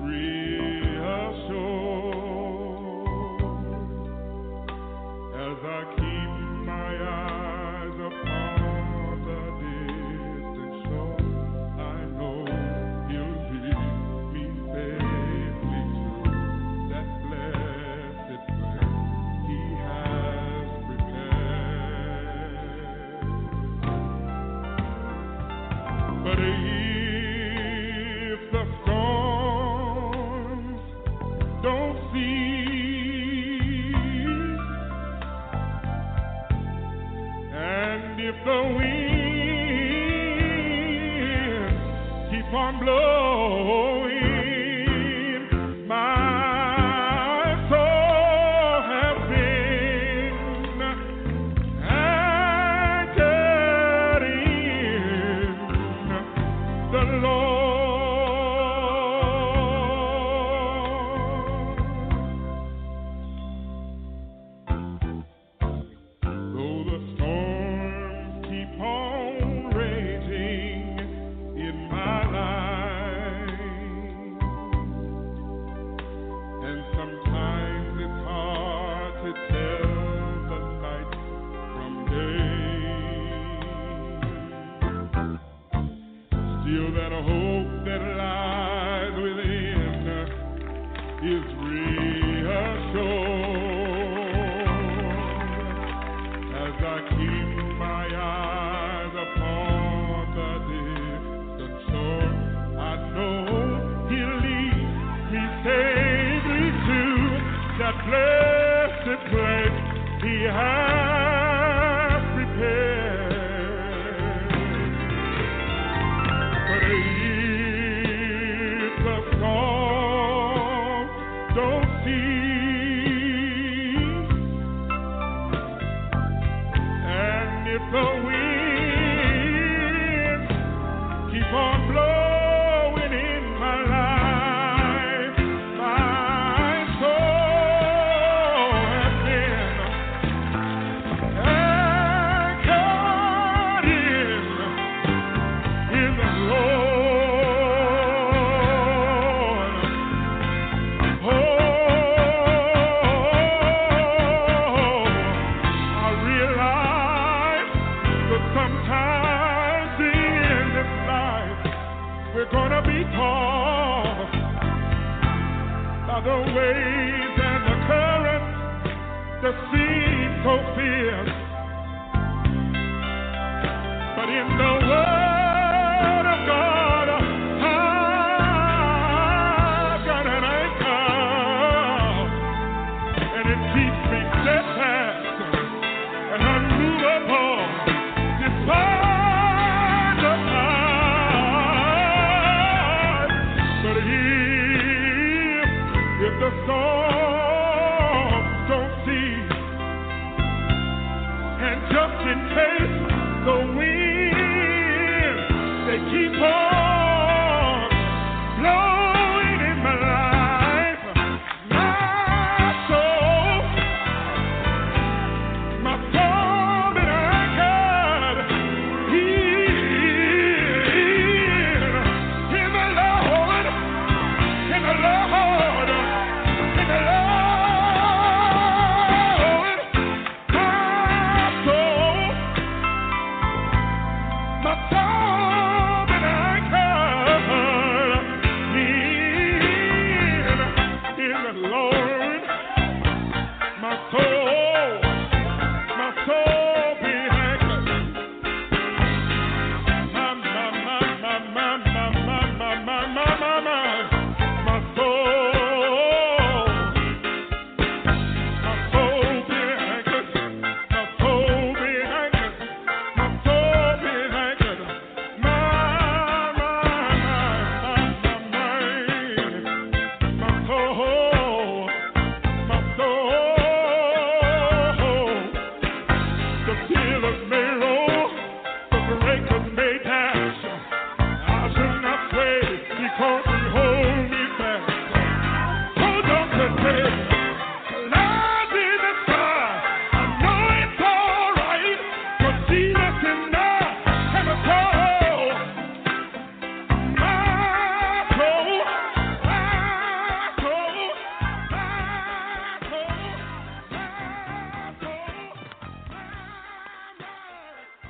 as I keep my eyes upon the distant shore. I know He'll lead me safely to that blessed place He has prepared. But if the storms don't cease, and if the winds keep on blowing, my soul has been anchored in the Lord. Though the storms keep on raging in my life, and sometimes it's hard to tell the night from day, still that hope that lies within is reassured as I keep my eyes upon the distant shore. I know He'll lead me safely to that blessed place He has prepared. But if the storm don't cease, and if the winds keep on blowing in my life, my soul has been anchored in the Lord. Oh, I realize that sometimes in this life we're gonna be tossed by the waves and the currents that seem so fierce. But in the Word of God, I've got an anchor, and it keeps me steadfast and unmovable despite the tide. But if the storms don't cease, and just in case the winds they keep on blowing in my life, my soul been anchored in the Lord, in the Lord, in the Lord. My soul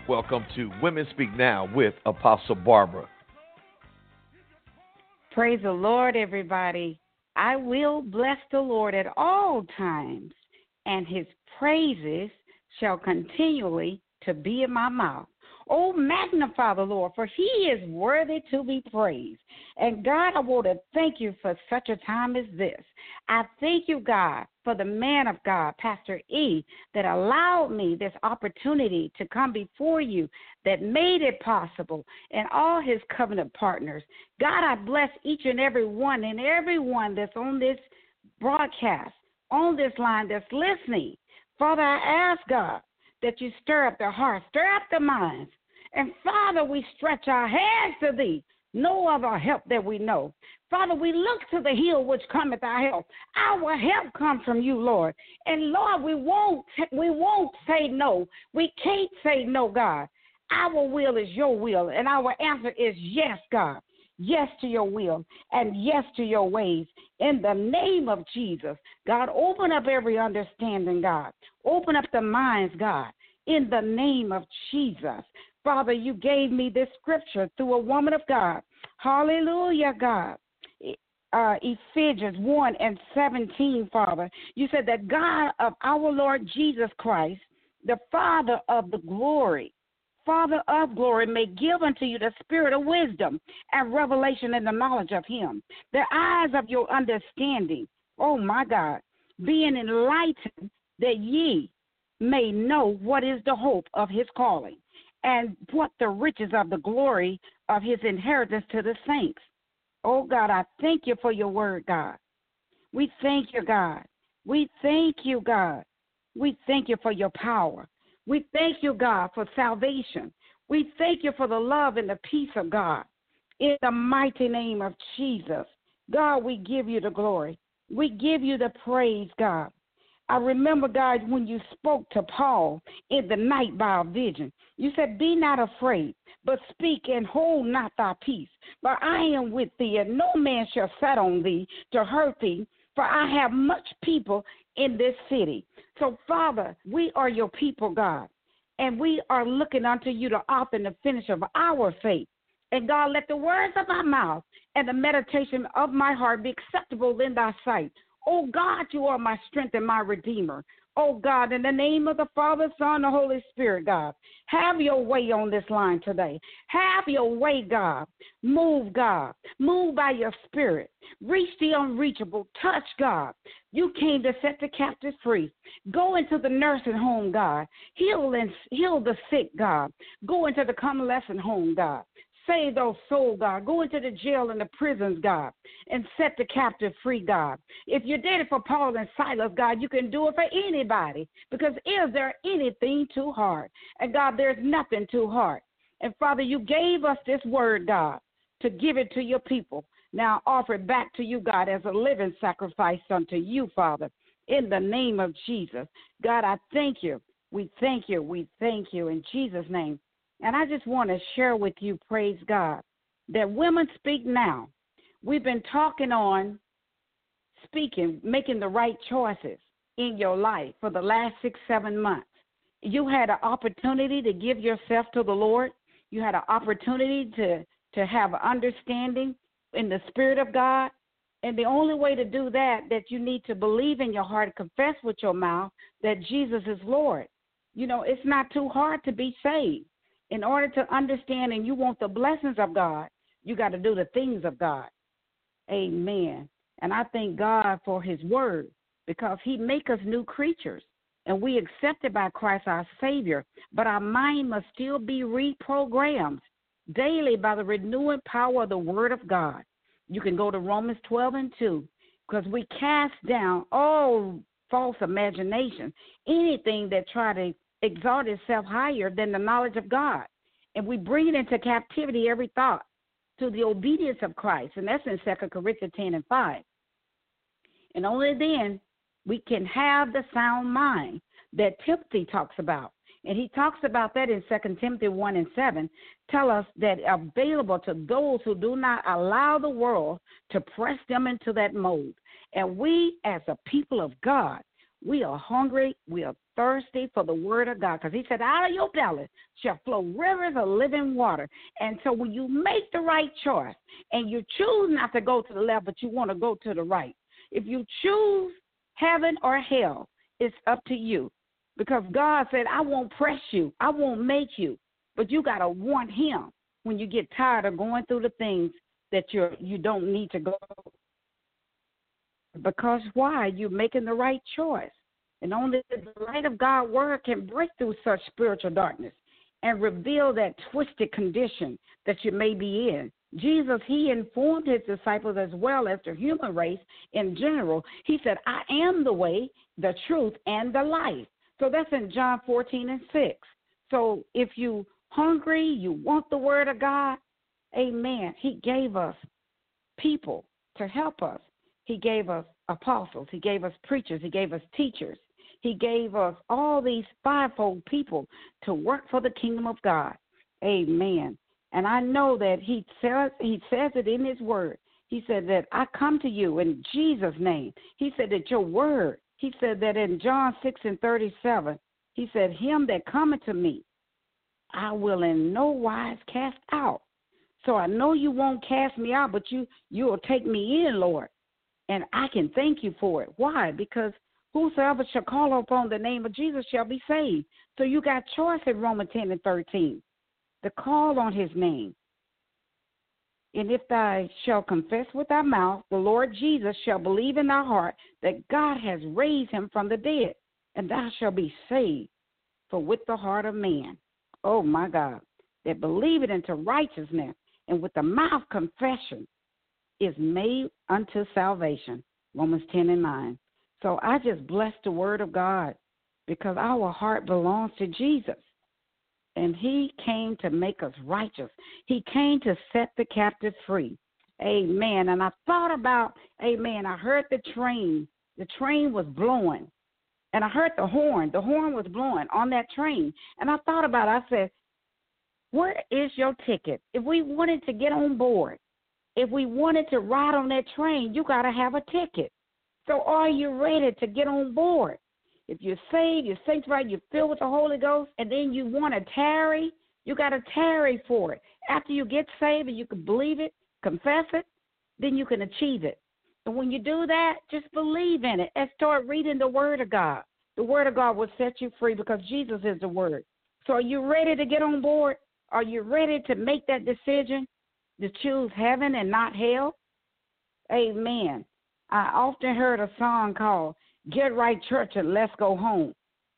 Welcome to Women Speak Now with Apostle Barbara. Praise the Lord, everybody. I will bless the Lord at all times, and his praises shall continually to be in my mouth. Oh, magnify the Lord, for he is worthy to be praised. And God, I want to thank you for such a time as this. I thank you, God, for the man of God, Pastor E, that allowed me this opportunity to come before you, that made it possible, and all his covenant partners. God, I bless each and every one that's on this broadcast, on this line that's listening. Father, I ask, God, that you stir up their hearts, stir up their minds. And, Father, we stretch our hands to thee, no other help that we know. Father, we look to the hill which cometh our help. Our help comes from you, Lord. And, Lord, we won't say no. We can't say no, God. Our will is your will, and our answer is yes, God. Yes to your will and yes to your ways. In the name of Jesus, God, open up every understanding, God. Open up the minds, God, in the name of Jesus. Father, you gave me this scripture through a woman of God. Hallelujah, God. Ephesians 1:17, Father. You said that God of our Lord Jesus Christ, the Father of glory, may give unto you the spirit of wisdom and revelation in the knowledge of him, the eyes of your understanding, oh my God, being enlightened, that ye may know what is the hope of his calling and what the riches of the glory of his inheritance to the saints. Oh God, I thank you for your word, God. We thank you, God. We thank you, God. We thank you for your power. We thank you, God, for salvation. We thank you for the love and the peace of God. In the mighty name of Jesus, God, we give you the glory. We give you the praise, God. I remember, God, when you spoke to Paul in the night by a vision. You said, be not afraid, but speak and hold not thy peace. For I am with thee, and no man shall set on thee to hurt thee, for I have much people in this city. So, Father, we are your people, God, and we are looking unto you, the author and the finisher of our faith. And, God, let the words of my mouth and the meditation of my heart be acceptable in thy sight. Oh, God, you are my strength and my redeemer. Oh, God, in the name of the Father, Son, and the Holy Spirit, God, have your way on this line today. Have your way, God. Move, God. Move by your spirit. Reach the unreachable. Touch, God. You came to set the captives free. Go into the nursing home, God. Heal the sick, God. Go into the convalescent home, God. Save those souls, God. Go into the jail and the prisons, God, and set the captive free, God. If you did it for Paul and Silas, God, you can do it for anybody, because is there anything too hard? And, God, there's nothing too hard. And, Father, you gave us this word, God, to give it to your people. Now offer it back to you, God, as a living sacrifice unto you, Father, in the name of Jesus. God, I thank you. We thank you. We thank you in Jesus' name. And I just want to share with you, praise God, that Women Speak Now. We've been talking on speaking, making the right choices in your life for the last 6-7 months. You had an opportunity to give yourself to the Lord. You had an opportunity to have an understanding in the Spirit of God. And the only way to do that you need to believe in your heart and confess with your mouth that Jesus is Lord. You know, it's not too hard to be saved. In order to understand and you want the blessings of God, you got to do the things of God. Amen. And I thank God for his word, because he make us new creatures, and we accepted by Christ our Savior. But our mind must still be reprogrammed daily by the renewing power of the word of God. You can go to Romans 12:2, because we cast down all false imagination, anything that try to exalt itself higher than the knowledge of God. And we bring it into captivity, every thought, to the obedience of Christ. And that's in 2 Corinthians 10:5. And only then we can have the sound mind that Timothy talks about. And he talks about that in 2 Timothy 1:7, tell us that available to those who do not allow the world to press them into that mold. And we, as a people of God, We are hungry. We are thirsty for the word of God, because he said, out of your belly shall flow rivers of living water. And so when you make the right choice and you choose not to go to the left, but you want to go to the right, if you choose heaven or hell, it's up to you. Because God said, I won't press you. I won't make you. But you got to want him when you get tired of going through the things that you don't need to go. Because why? You're making the right choice. And only the light of God's word can break through such spiritual darkness and reveal that twisted condition that you may be in. Jesus, he informed his disciples as well as the human race in general. He said, I am the way, the truth, and the life. So that's in John 14:6. So if you hungry, you want the word of God, amen. He gave us people to help us. He gave us apostles. He gave us preachers. He gave us teachers. He gave us all these fivefold people to work for the kingdom of God. Amen. And I know that he says it in his word. He said that I come to you in Jesus' name. He said that your word, he said that in John 6:37, he said, him that cometh to me, I will in no wise cast out. So I know you won't cast me out, but you will take me in, Lord. And I can thank you for it. Why? Because whosoever shall call upon the name of Jesus shall be saved. So you got choice in Romans 10:13 to call on his name. And if thou shalt confess with thy mouth the Lord Jesus, shall believe in thy heart that God has raised him from the dead, and thou shalt be saved. For with the heart of man, oh my God, that believeth into righteousness, and with the mouth confession is made unto salvation. Romans 10:9. So I just bless the word of God, because our heart belongs to Jesus. And he came to make us righteous. He came to set the captive free. Amen. And I thought about, amen, I heard the train. The train was blowing. And I heard the horn. The horn was blowing on that train. And I thought about it. I said, where is your ticket? If we wanted to get on board, if we wanted to ride on that train, you got to have a ticket. So are you ready to get on board? If you're saved, you're sanctified, you're filled with the Holy Ghost, and then you want to tarry, you got to tarry for it. After you get saved and you can believe it, confess it, then you can achieve it. And when you do that, just believe in it and start reading the Word of God. The Word of God will set you free, because Jesus is the Word. So are you ready to get on board? Are you ready to make that decision to choose heaven and not hell? Amen. I often heard a song called Get Right Church and Let's Go Home.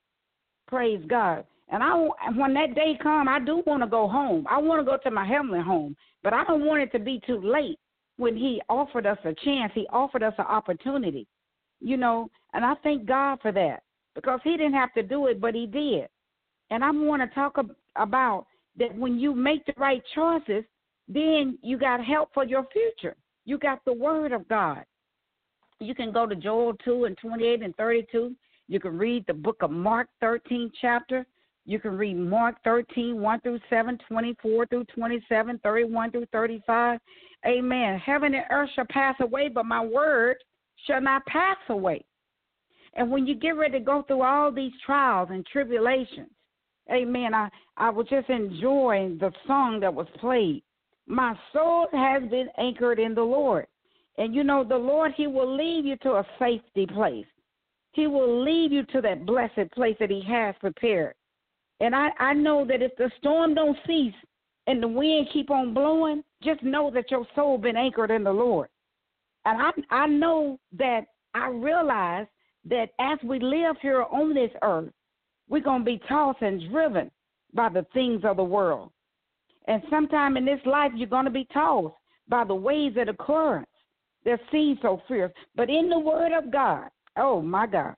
Praise God. And when that day comes, I do want to go home. I want to go to my heavenly home. But I don't want it to be too late when he offered us a chance. He offered us an opportunity, and I thank God for that, because he didn't have to do it, but he did. And I want to talk about that when you make the right choices, then you got help for your future. You got the word of God. You can go to Joel 2:28 and 32. You can read the book of Mark 13 chapter. You can read Mark 13, 1 through 7, 24 through 27, 31 through 35. Amen. Heaven and earth shall pass away, but my word shall not pass away. And when you get ready to go through all these trials and tribulations, amen, I was just enjoying the song that was played. My soul has been anchored in the Lord. And the Lord, he will lead you to a safety place. He will lead you to that blessed place that he has prepared. And I know that if the storm don't cease and the wind keep on blowing, just know that your soul been anchored in the Lord. And I know that I realize that as we live here on this earth, we're going to be tossed and driven by the things of the world. And sometime in this life, you're going to be tossed by the waves of the currents that seem so fierce. But in the word of God, oh, my God,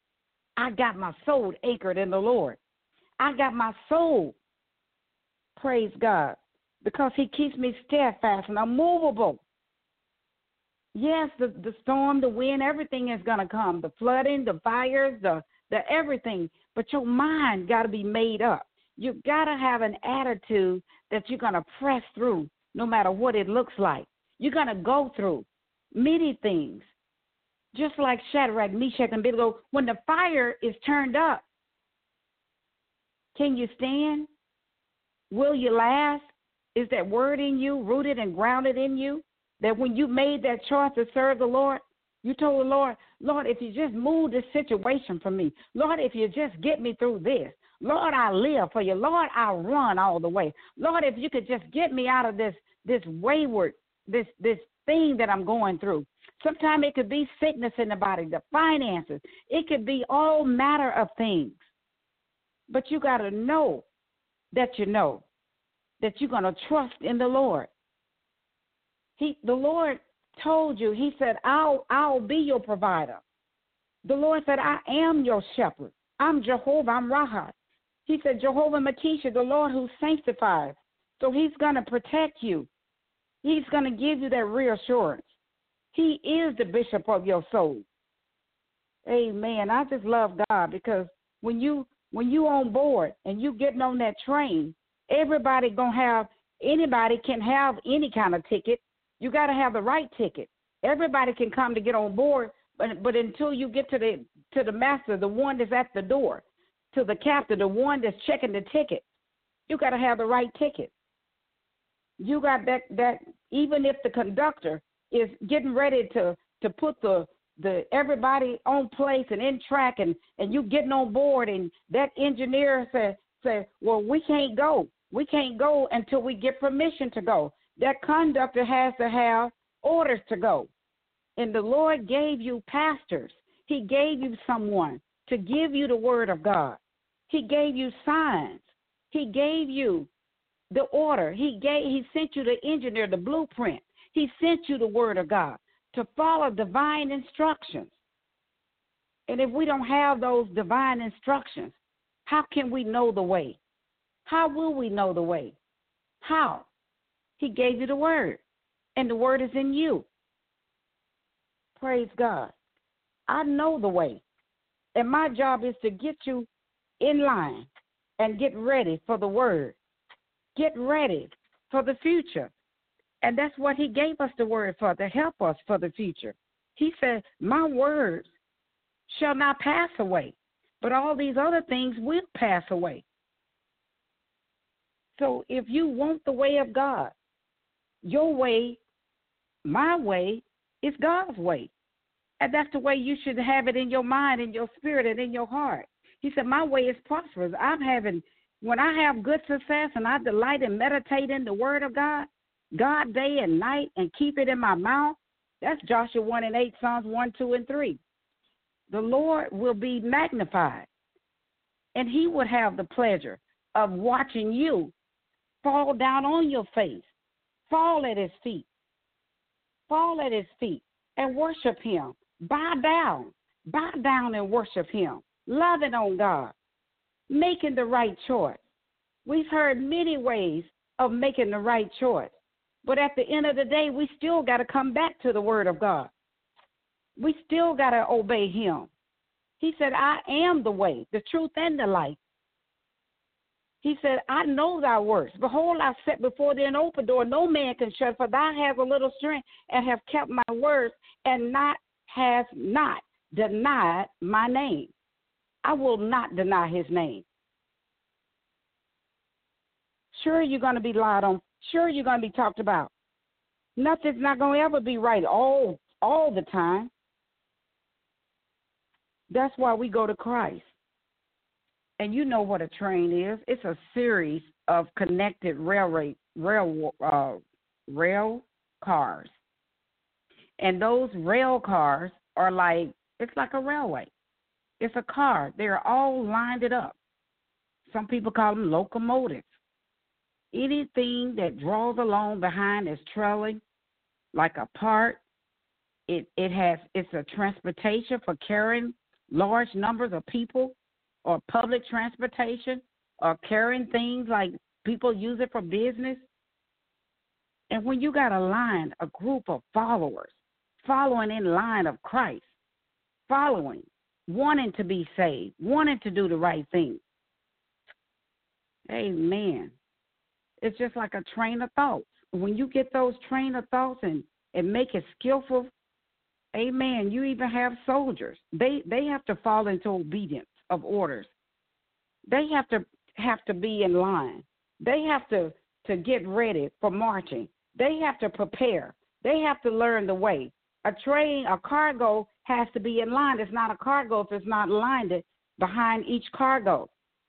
I got my soul anchored in the Lord. I got my soul, praise God, because he keeps me steadfast and unmovable. Yes, the storm, the wind, everything is going to come, the flooding, the fires, the everything. But your mind got to be made up. You got to have an attitude that you're going to press through no matter what it looks like. You're going to go through many things. Just like Shadrach, Meshach, and Abednego, when the fire is turned up, can you stand? Will you last? Is that word in you, rooted and grounded in you? That when you made that choice to serve the Lord, you told the Lord, Lord, if you just move this situation for me, Lord, if you just get me through this, Lord, I'll live for you. Lord, I'll run all the way. Lord, if you could just get me out of this wayward, this thing that I'm going through. Sometimes it could be sickness in the body, the finances. It could be all matter of things. But you got to know that you're going to trust in the Lord. The Lord told you, he said, I'll be your provider. The Lord said, I am your shepherd. I'm Jehovah, I'm Rahat. He said, Jehovah Makisha, the Lord who sanctifies. So he's going to protect you. He's going to give you that reassurance. He is the bishop of your soul. Amen. I just love God because when you on board and you getting on that train, anybody can have any kind of ticket. You got to have the right ticket. Everybody can come to get on board, but until you get to the master, the one that's at the door, to the captain, the one that's checking the ticket, you got to have the right ticket. You got that even if the conductor is getting ready to put the everybody on place and in track and you getting on board and that engineer said, well, we can't go until we get permission to go. That conductor has to have orders to go. And the Lord gave you pastors. He gave you someone to give you the word of God. He gave you signs. He gave you the order. He sent you the engineer, the blueprint. He sent you the word of God to follow divine instructions. And if we don't have those divine instructions, how can we know the way? How will we know the way? How? He gave you the word, and the word is in you. Praise God. I know the way, and my job is to get you in line and get ready for the word. Get ready for the future. And that's what he gave us the word for, to help us for the future. He said, my words shall not pass away, but all these other things will pass away. So if you want the way of God, your way, my way, is God's way. And that's the way you should have it in your mind, in your spirit, and in your heart. He said, my way is prosperous. When I have good success and I delight and meditate in the word of God day and night, and keep it in my mouth, that's Joshua 1:8, Psalms 1, 2, and 3. The Lord will be magnified, and he would have the pleasure of watching you fall down on your face, fall at his feet, and worship him. Bow down and worship him, loving on God, making the right choice. We've heard many ways of making the right choice, but at the end of the day, we still got to come back to the word of God. We still got to obey him. He said, I am the way, the truth, and the life. He said, I know thy works. Behold, I set before thee an open door. No man can shut, for thou hast a little strength, and have kept my words, and has not denied my name. I will not deny his name. Sure, you're going to be lied on. Sure, you're going to be talked about. Nothing's not going to ever be right all the time. That's why we go to Christ. And you know what a train is. It's a series of connected rail cars. And those rail cars are it's like a railway. It's a car. They're all lined up. Some people call them locomotives. Anything that draws along behind is trailing, like a part. It's a transportation for carrying large numbers of people, or public transportation, or carrying things like people use it for business. And when you got a group of followers, following in line of Christ, following, wanting to be saved, wanting to do the right thing. Amen. It's just like a train of thoughts. When you get those train of thoughts and make it skillful Amen. You even have soldiers. They have to fall into obedience of orders. They have to be in line. They have to get ready for marching. They have to prepare. They have to learn the way. A train, a cargo has to be in line. It's not a cargo if it's not lined behind each cargo.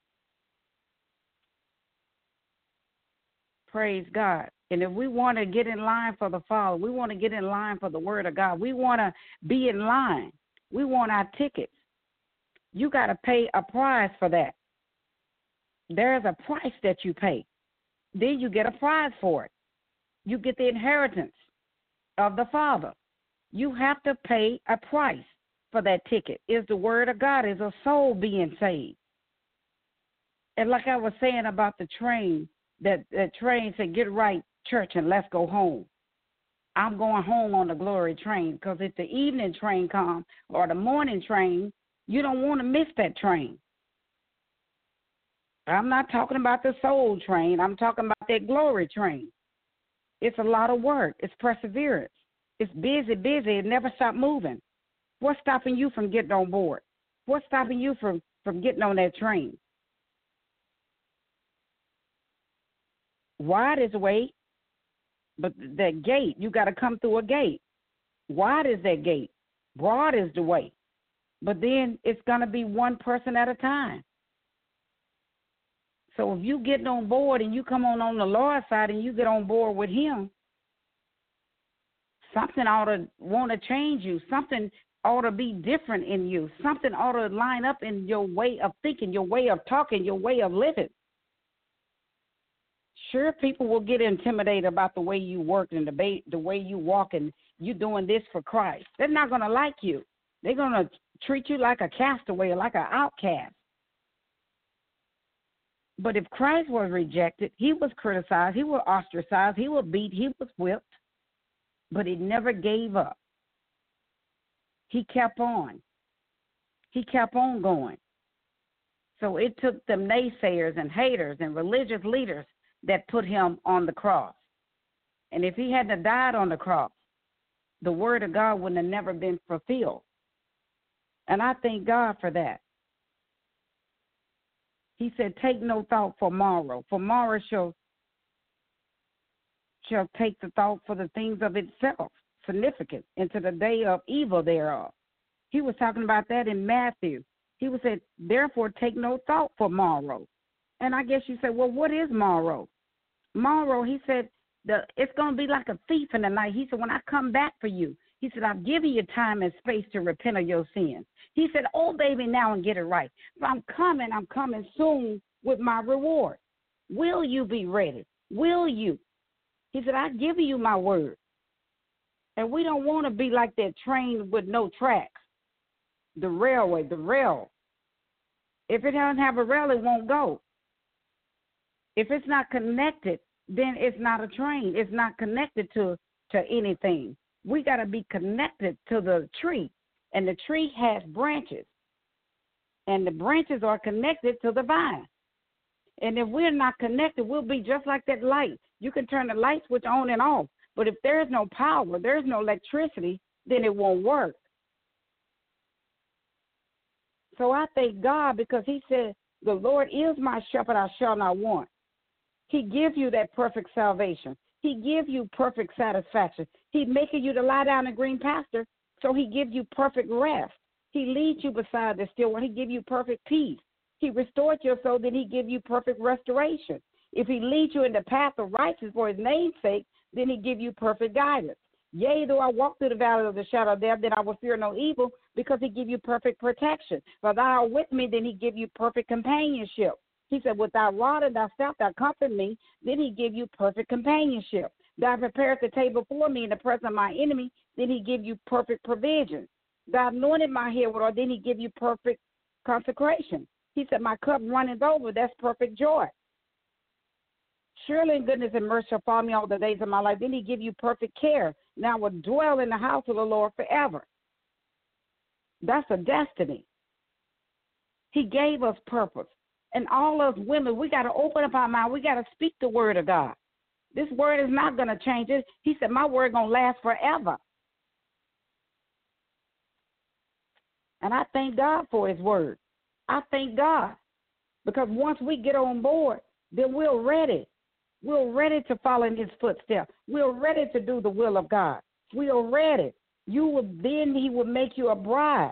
Praise God. And if we want to get in line for the Father, we want to get in line for the Word of God, we want to be in line. We want our tickets. You got to pay a price for that. There's a price that you pay. Then you get a prize for it. You get the inheritance of the Father. You have to pay a price for that ticket. Is the Word of God, is a soul being saved. And like I was saying about the train, that train said, get right, church, and let's go home. I'm going home on the glory train, because if the evening train comes or the morning train, you don't want to miss that train. I'm not talking about the soul train. I'm talking about that glory train. It's a lot of work. It's perseverance. It's busy. It never stops moving. What's stopping you from getting on board? What's stopping you from getting on that train? Wide is the way, but that gate, you got to come through a gate. Wide is that gate. Broad is the way. But then it's going to be one person at a time. So if you get on board and you come on the Lord's side and you get on board with him, something ought to want to change you. Something ought to be different in you. Something ought to line up in your way of thinking, your way of talking, your way of living. Sure, people will get intimidated about the way you work and the way you walk and you doing this for Christ. They're not going to like you. They're going to treat you like a castaway, like an outcast. But if Christ was rejected, he was criticized, he was ostracized, he was beat, he was whipped, but he never gave up. He kept on. He kept on going. So it took them naysayers and haters and religious leaders that put him on the cross. And if he hadn't died on the cross, the word of God wouldn't have never been fulfilled. And I thank God for that. He said, take no thought for tomorrow. For tomorrow shall take the thought for the things of itself, significant, into the day of evil thereof. He was talking about that in Matthew. He was said, therefore take no thought for tomorrow. And I guess you say, well, what is tomorrow? Tomorrow, he said, it's going to be like a thief in the night. He said, when I come back for you, he said, I've given you time and space to repent of your sins. He said, obey me now and get it right. So I'm coming soon with my reward. Will you be ready? Will you? He said, I've given you my word. And we don't want to be like that train with no tracks. The railway, the rail. If it doesn't have a rail, it won't go. If it's not connected, then it's not a train. It's not connected to anything. We got to be connected to the tree, and the tree has branches, and the branches are connected to the vine. And if we're not connected, we'll be just like that light. You can turn the light switch on and off, but if there's no power, there's no electricity, then it won't work. So I thank God, because he said, the Lord is my shepherd, I shall not want. He gives you that perfect salvation. He gives you perfect satisfaction. He's making you to lie down in green pasture, so he gives you perfect rest. He leads you beside the still water. He gives you perfect peace. He restored your soul, then he gives you perfect restoration. If he leads you in the path of righteousness for his name's sake, then he gives you perfect guidance. Yea, though I walk through the valley of the shadow of death, then I will fear no evil, because he gives you perfect protection. For thou art with me, then he gives you perfect companionship. He said, with thy rod and thy staff thou comfort me, then he give you perfect companionship. Thou preparest the table before me in the presence of my enemy, then he give you perfect provision. Thou anointed my head with oil, then he give you perfect consecration. He said, my cup runneth over, that's perfect joy. Surely goodness and mercy shall follow me all the days of my life. Then he give you perfect care. Now I will dwell in the house of the Lord forever. That's a destiny. He gave us purpose. And all us women, we got to open up our mouth. We got to speak the word of God. This word is not going to change it. He said, my word going to last forever. And I thank God for his word. I thank God. Because once we get on board, then we're ready. We're ready to follow in his footsteps. We're ready to do the will of God. We are ready. Then he will make you a bride.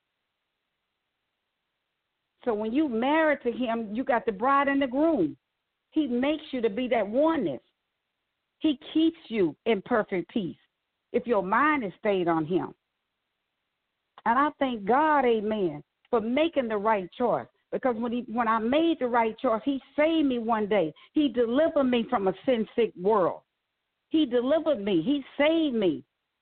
So when you marry to him, you got the bride and the groom. He makes you to be that oneness. He keeps you in perfect peace if your mind is stayed on him. And I thank God, amen, for making the right choice. Because when I made the right choice, he saved me one day. He delivered me from a sin-sick world. He delivered me. He saved me.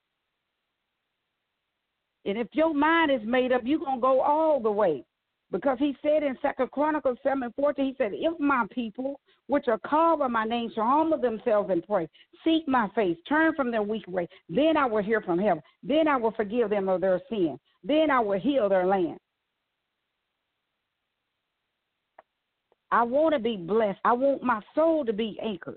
And if your mind is made up, you're going to go all the way. Because he said in 2 Chronicles 7:14, he said, if my people, which are called by my name, shall humble themselves and pray, seek my face, turn from their wicked way, then I will hear from heaven. Then I will forgive them of their sin. Then I will heal their land. I want to be blessed. I want my soul to be anchored.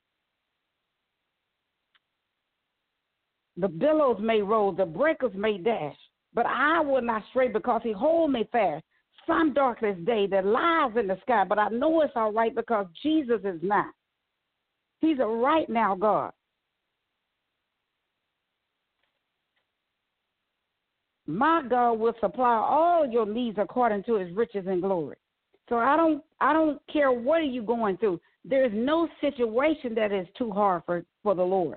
The billows may roll, the breakers may dash, but I will not stray because he hold me fast. Some darkness day that lies in the sky, but I know it's all right because Jesus is not. He's a right now God. My God will supply all your needs according to his riches and glory. So I don't care what are you going through. There is no situation that is too hard for the Lord.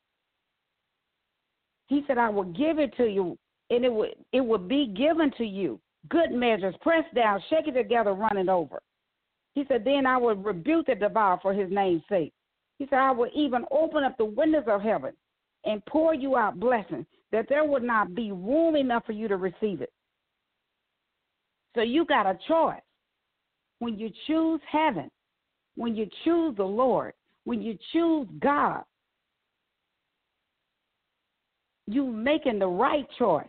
He said, I will give it to you, and it will be given to you. Good measures, pressed down, shake it together, run it over. He said, then I will rebuke the devourer for his name's sake. He said, I will even open up the windows of heaven and pour you out blessings, that there would not be room enough for you to receive it. So you got a choice. When you choose heaven, when you choose the Lord, when you choose God, you're making the right choice.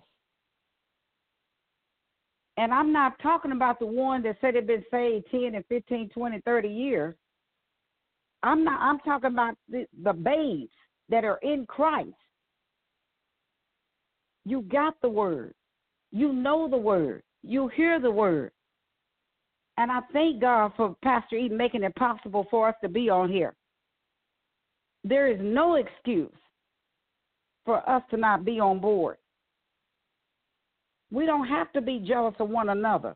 And I'm not talking about the ones that said they've been saved 10 and 15, 20, 30 years. I'm talking about the babes that are in Christ. You got the word. You know the word. You hear the word. And I thank God for Pastor Eden making it possible for us to be on here. There is no excuse for us to not be on board. We don't have to be jealous of one another.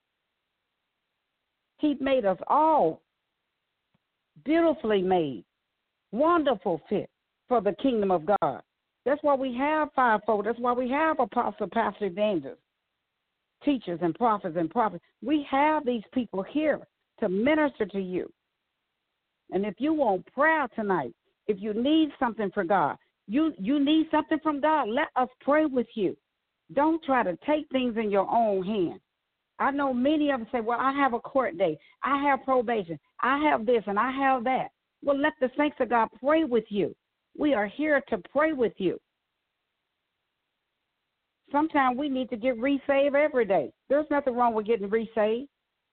He made us all beautifully made, wonderful fit for the kingdom of God. That's why we have fivefold. That's why we have apostle, pastor, evangelists, teachers, and prophets. We have these people here to minister to you. And if you want prayer tonight, if you need something for God, you need something from God, let us pray with you. Don't try to take things in your own hand. I know many of them say, well, I have a court date. I have probation. I have this and I have that. Well, let the saints of God pray with you. We are here to pray with you. Sometimes we need to get resaved every day. There's nothing wrong with getting resaved.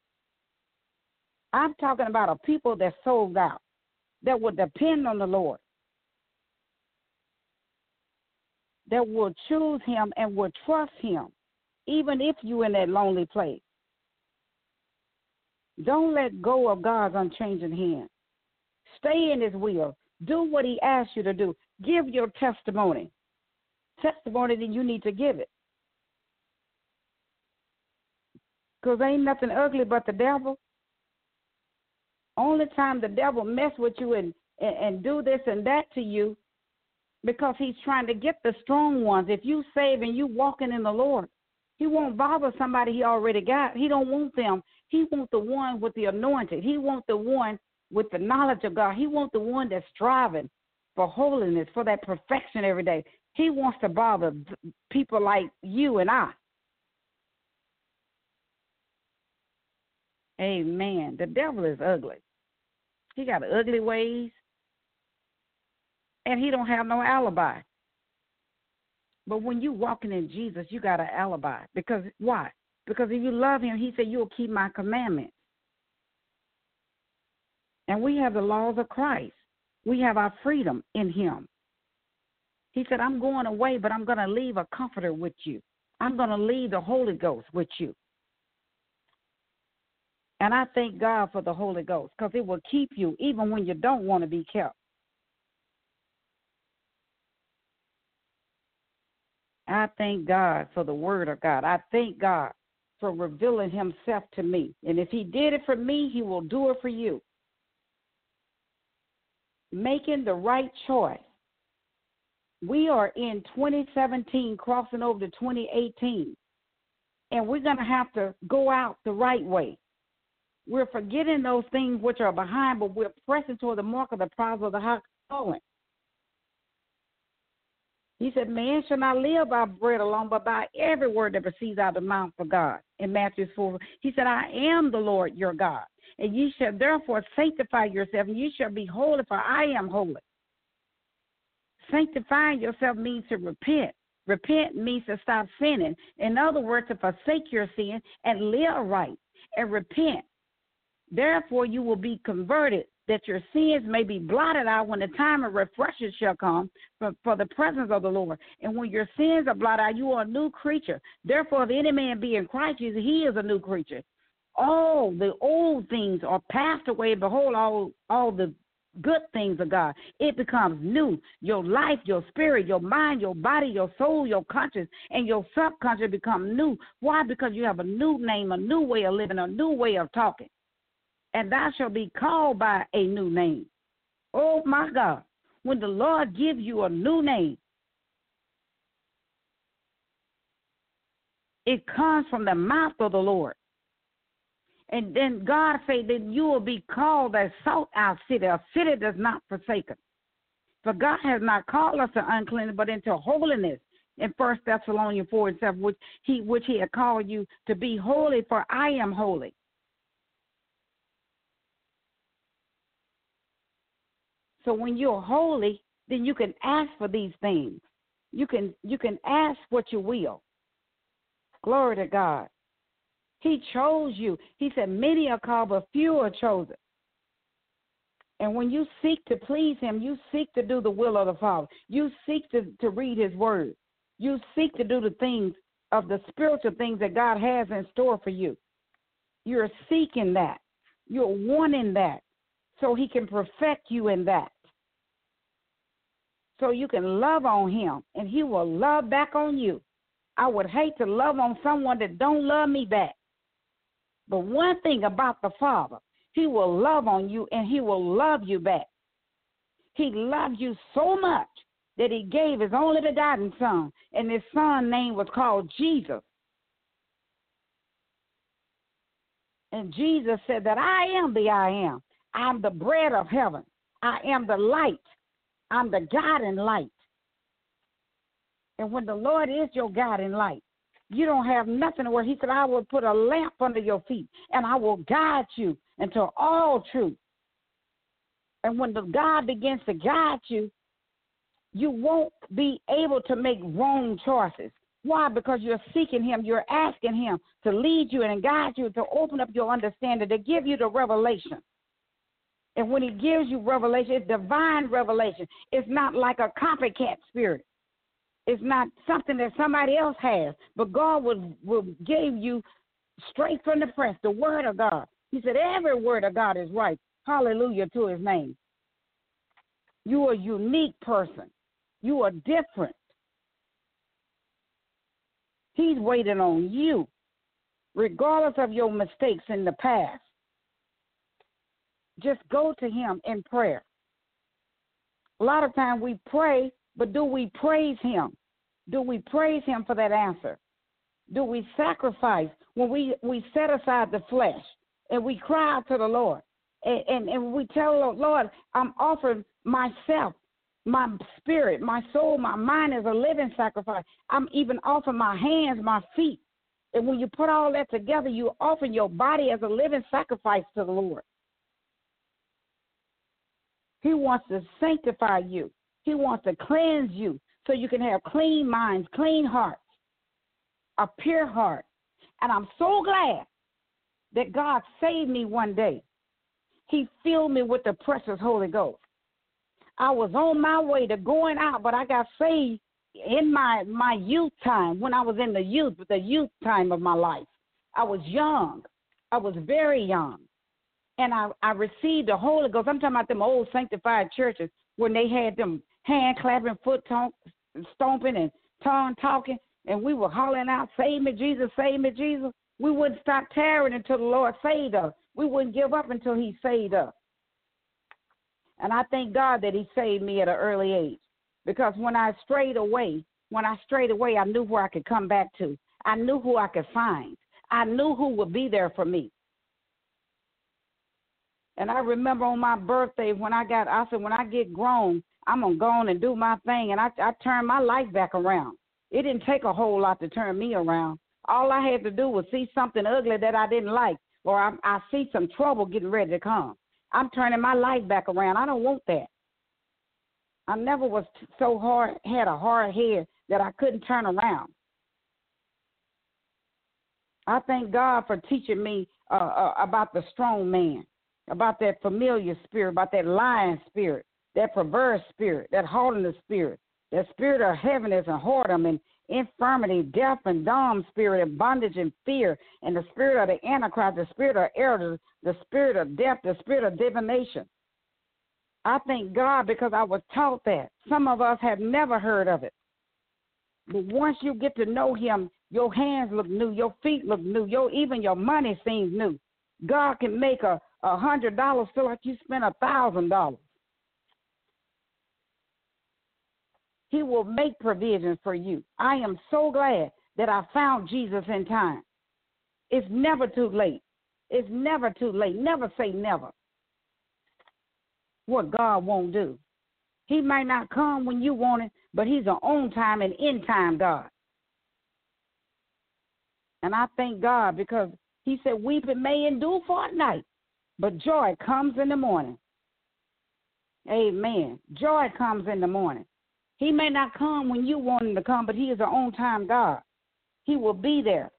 I'm talking about a people that sold out, that will depend on the Lord, that will choose him and will trust him, even if you're in that lonely place. Don't let go of God's unchanging hand. Stay in his will. Do what he asks you to do. Give your testimony. Testimony that you need to give it. Because ain't nothing ugly but the devil. Only time the devil mess with you and do this and that to you, because he's trying to get the strong ones. If you save and you walking in the Lord, he won't bother somebody he already got. He don't want them. He wants the one with the anointing. He wants the one with the knowledge of God. He wants the one that's striving for holiness, for that perfection every day. He wants to bother people like you and I. Amen. The devil is ugly. He got ugly ways, and he don't have no alibi. But when you walking in Jesus, you got an alibi. Because why? Because if you love him, he said, you'll keep my commandments. And we have the laws of Christ. We have our freedom in him. He said, I'm going away, but I'm going to leave a comforter with you. I'm going to leave the Holy Ghost with you. And I thank God for the Holy Ghost because it will keep you even when you don't want to be kept. I thank God for the Word of God. I thank God for revealing himself to me. And if he did it for me, he will do it for you. Making the right choice. We are in 2017 crossing over to 2018. And we're going to have to go out the right way. We're forgetting those things which are behind, but we're pressing toward the mark of the prize of the high calling. He said, man shall not live by bread alone, but by every word that proceeds out of the mouth of God. In Matthew 4, he said, I am the Lord your God, and ye shall therefore sanctify yourself, and ye shall be holy, for I am holy. Sanctifying yourself means to repent. Repent means to stop sinning. In other words, to forsake your sin and live right and repent. Therefore, you will be converted, that your sins may be blotted out when the time of refreshing shall come for the presence of the Lord. And when your sins are blotted out, you are a new creature. Therefore, if any man be in Christ Jesus, he is a new creature. All the old things are passed away. Behold, all the good things of God. It becomes new. Your life, your spirit, your mind, your body, your soul, your conscience, and your subconscious become new. Why? Because you have a new name, a new way of living, a new way of talking. And thou shalt be called by a new name. Oh, my God. When the Lord gives you a new name, it comes from the mouth of the Lord. And then God said that you will be called a sought out city, a city that's not forsaken. For God has not called us to uncleanness, but into holiness. In 1 Thessalonians 4:7, which he had called you to be holy, for I am holy. So when you're holy, then you can ask for these things. You can ask what you will. Glory to God. He chose you. He said, many are called, but few are chosen. And when you seek to please him, you seek to do the will of the Father. You seek to read his word. You seek to do the things of the spiritual things that God has in store for you. You're seeking that. You're wanting that. So he can perfect you in that. So you can love on him, and he will love back on you. I would hate to love on someone that don't love me back. But one thing about the Father, he will love on you, and he will love you back. He loved you so much that he gave his only begotten Son, and his Son's name was called Jesus. And Jesus said that I am the I am. I'm the bread of heaven. I am the light. I'm the guiding light. And when the Lord is your guiding light, you don't have nothing where he said, I will put a lamp under your feet, and I will guide you into all truth. And when the God begins to guide you, you won't be able to make wrong choices. Why? Because you're seeking him. You're asking him to lead you and guide you, to open up your understanding, to give you the revelation. And when he gives you revelation, it's divine revelation. It's not like a copycat spirit. It's not something that somebody else has, but God will give you straight from the press, the word of God. He said every word of God is right. Hallelujah to his name. You are a unique person. You are different. He's waiting on you, regardless of your mistakes in the past. Just go to him in prayer. A lot of times we pray, but do we praise him? Do we praise him for that answer? Do we sacrifice when we set aside the flesh and we cry out to the Lord and we tell the Lord, I'm offering myself, my spirit, my soul, my mind as a living sacrifice. I'm even offering my hands, my feet. And when you put all that together, you offer your body as a living sacrifice to the Lord. He wants to sanctify you. He wants to cleanse you so you can have clean minds, clean hearts, a pure heart. And I'm so glad that God saved me one day. He filled me with the precious Holy Ghost. I was on my way to going out, but I got saved in my youth time, when I was in the youth time of my life, I was young. I was very young. And I received the Holy Ghost. I'm talking about them old sanctified churches when they had them hand clapping, foot stomping, and tongue talking, and we were hollering out, "Save me, Jesus, save me, Jesus." We wouldn't stop tearing until the Lord saved us. We wouldn't give up until he saved us. And I thank God that he saved me at an early age, because when I strayed away, I knew where I could come back to. I knew who I could find. I knew who would be there for me. And I remember on my birthday when I said, when I get grown, I'm going to go on and do my thing. And I turned my life back around. It didn't take a whole lot to turn me around. All I had to do was see something ugly that I didn't like, or I see some trouble getting ready to come. I'm turning my life back around. I don't want that. I never was had a hard head that I couldn't turn around. I thank God for teaching me about the strong man, about that familiar spirit, about that lying spirit, that perverse spirit, that haughtiness spirit, that spirit of heaviness and whoredom and infirmity, death and dumb spirit, and bondage and fear, and the spirit of the Antichrist, the spirit of error, the spirit of death, the spirit of divination. I thank God because I was taught that. Some of us have never heard of it. But once you get to know him, your hands look new, your feet look new, even your money seems new. God can make $100 feel like you spent $1,000. He will make provisions for you. I am so glad that I found Jesus in time. It's never too late. It's never too late. Never say never. What God won't do. He might not come when you want it, but he's an on-time and in-time God. And I thank God because he said, weeping may endure for a night, but joy comes in the morning. Amen. Joy comes in the morning. He may not come when you want him to come, but he is an on-time God. He will be there.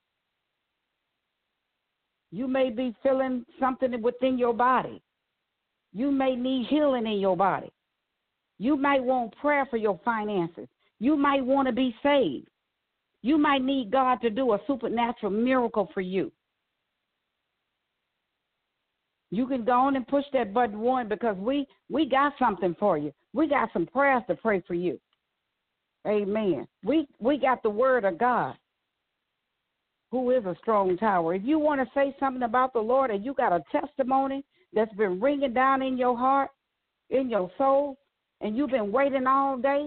You may be feeling something within your body. You may need healing in your body. You might want prayer for your finances. You might want to be saved. You might need God to do a supernatural miracle for you. You can go on and push that button one because we got something for you. We got some prayers to pray for you. Amen. We got the word of God, who is a strong tower. If you want to say something about the Lord and you got a testimony that's been ringing down in your heart, in your soul, and you've been waiting all day,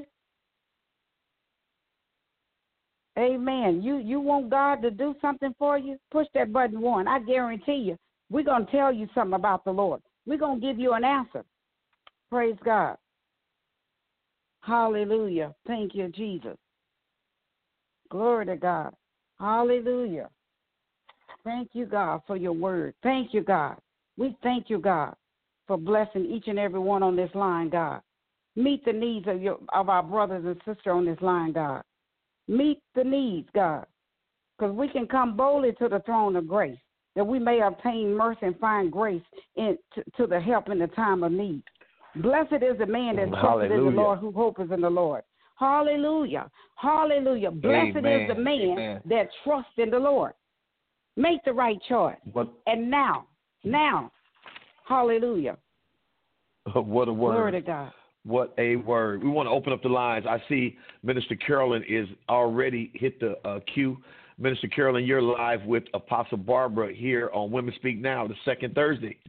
amen. You want God to do something for you? Push that button one. I guarantee you, we're going to tell you something about the Lord. We're going to give you an answer. Praise God. Hallelujah. Thank you, Jesus. Glory to God. Hallelujah. Thank you, God, for your word. Thank you, God. We thank you, God, for blessing each and every one on this line, God. Meet the needs of our brothers and sisters on this line, God. Meet the needs, God, because we can come boldly to the throne of grace, that we may obtain mercy and find grace to the help in the time of need. Blessed is the man that trusts in the Lord, who hopes in the Lord. Hallelujah. Hallelujah. Blessed is the man that trusts in the Lord. Make the right choice. And now, hallelujah. What a word. Glory to God. What a word. We want to open up the lines. I see Minister Carolyn is already hit the queue. Minister Carolyn, you're live with Apostle Barbara here on Women Speak Now, the second Thursday.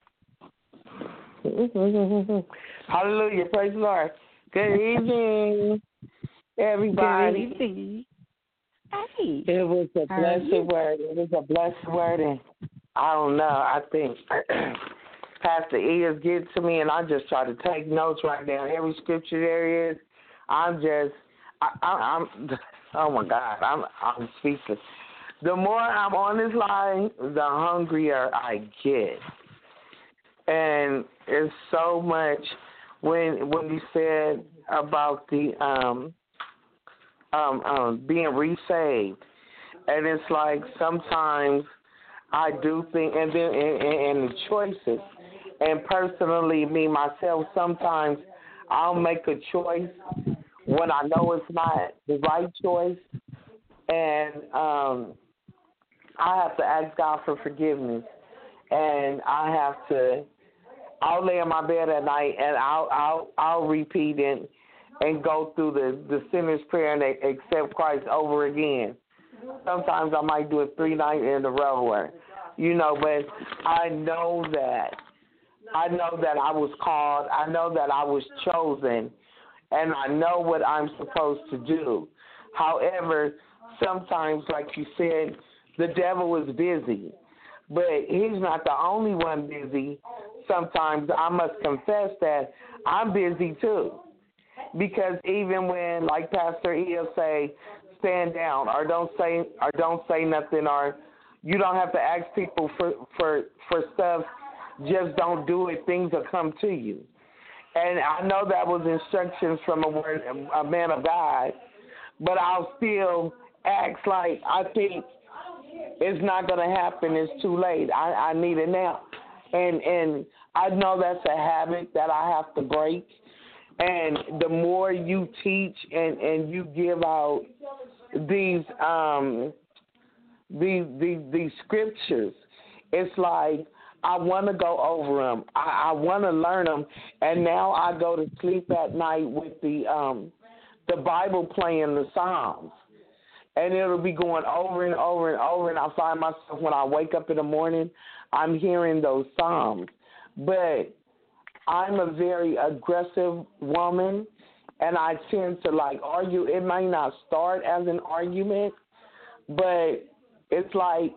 Hallelujah. Praise the Lord. Good evening, everybody. Good evening. Hey. It was a blessed word. It was a blessed word. And I don't know. I think Pastor E is getting to me, and I just try to take notes right now. Every scripture there is, I'm oh my God, I'm speechless. The more I'm on this line, the hungrier I get. And it's so much when you said about the being resaved, and it's like sometimes I do think, and then and the choices, and personally me myself, sometimes I'll make a choice when I know it's not the right choice, and I have to ask God for forgiveness, and I'll lay in my bed at night and I'll repeat it and go through the sinner's prayer and accept Christ over again. Sometimes I might do it 3 nights in a row, but I know that I was called. I know that I was chosen, and I know what I'm supposed to do. However, sometimes, like you said, the devil is busy, but he's not the only one busy. Sometimes I must confess that I'm busy too, because even when, like Pastor E.L. say, stand down or don't say nothing, or you don't have to ask people for stuff. Just don't do it. Things will come to you. And I know that was instructions from a man of God, but I'll still act like I think it's not going to happen. It's too late. I need it now. And I know that's a habit that I have to break. And the more you teach and you give out these scriptures, it's like I want to go over them. I want to learn them. And now I go to sleep at night with the Bible playing the Psalms. And it'll be going over and over and over, and I find myself when I wake up in the morning, I'm hearing those Psalms. But I'm a very aggressive woman, and I tend to argue. It may not start as an argument, but it's like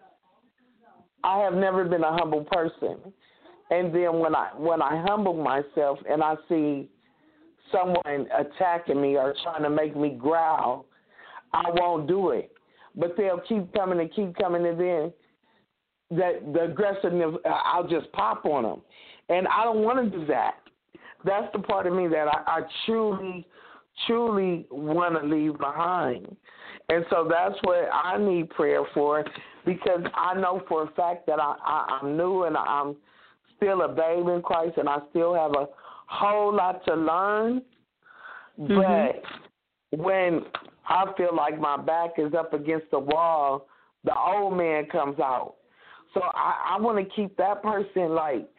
I have never been a humble person. And then when I humble myself and I see someone attacking me or trying to make me growl, I won't do it. But they'll keep coming, and then the aggressiveness, I'll just pop on them. And I don't want to do that. That's the part of me that I truly, truly want to leave behind. And so that's what I need prayer for, because I know for a fact that I'm new and I'm still a babe in Christ, and I still have a whole lot to learn. Mm-hmm. But when I feel like my back is up against the wall, the old man comes out. So I want to keep that person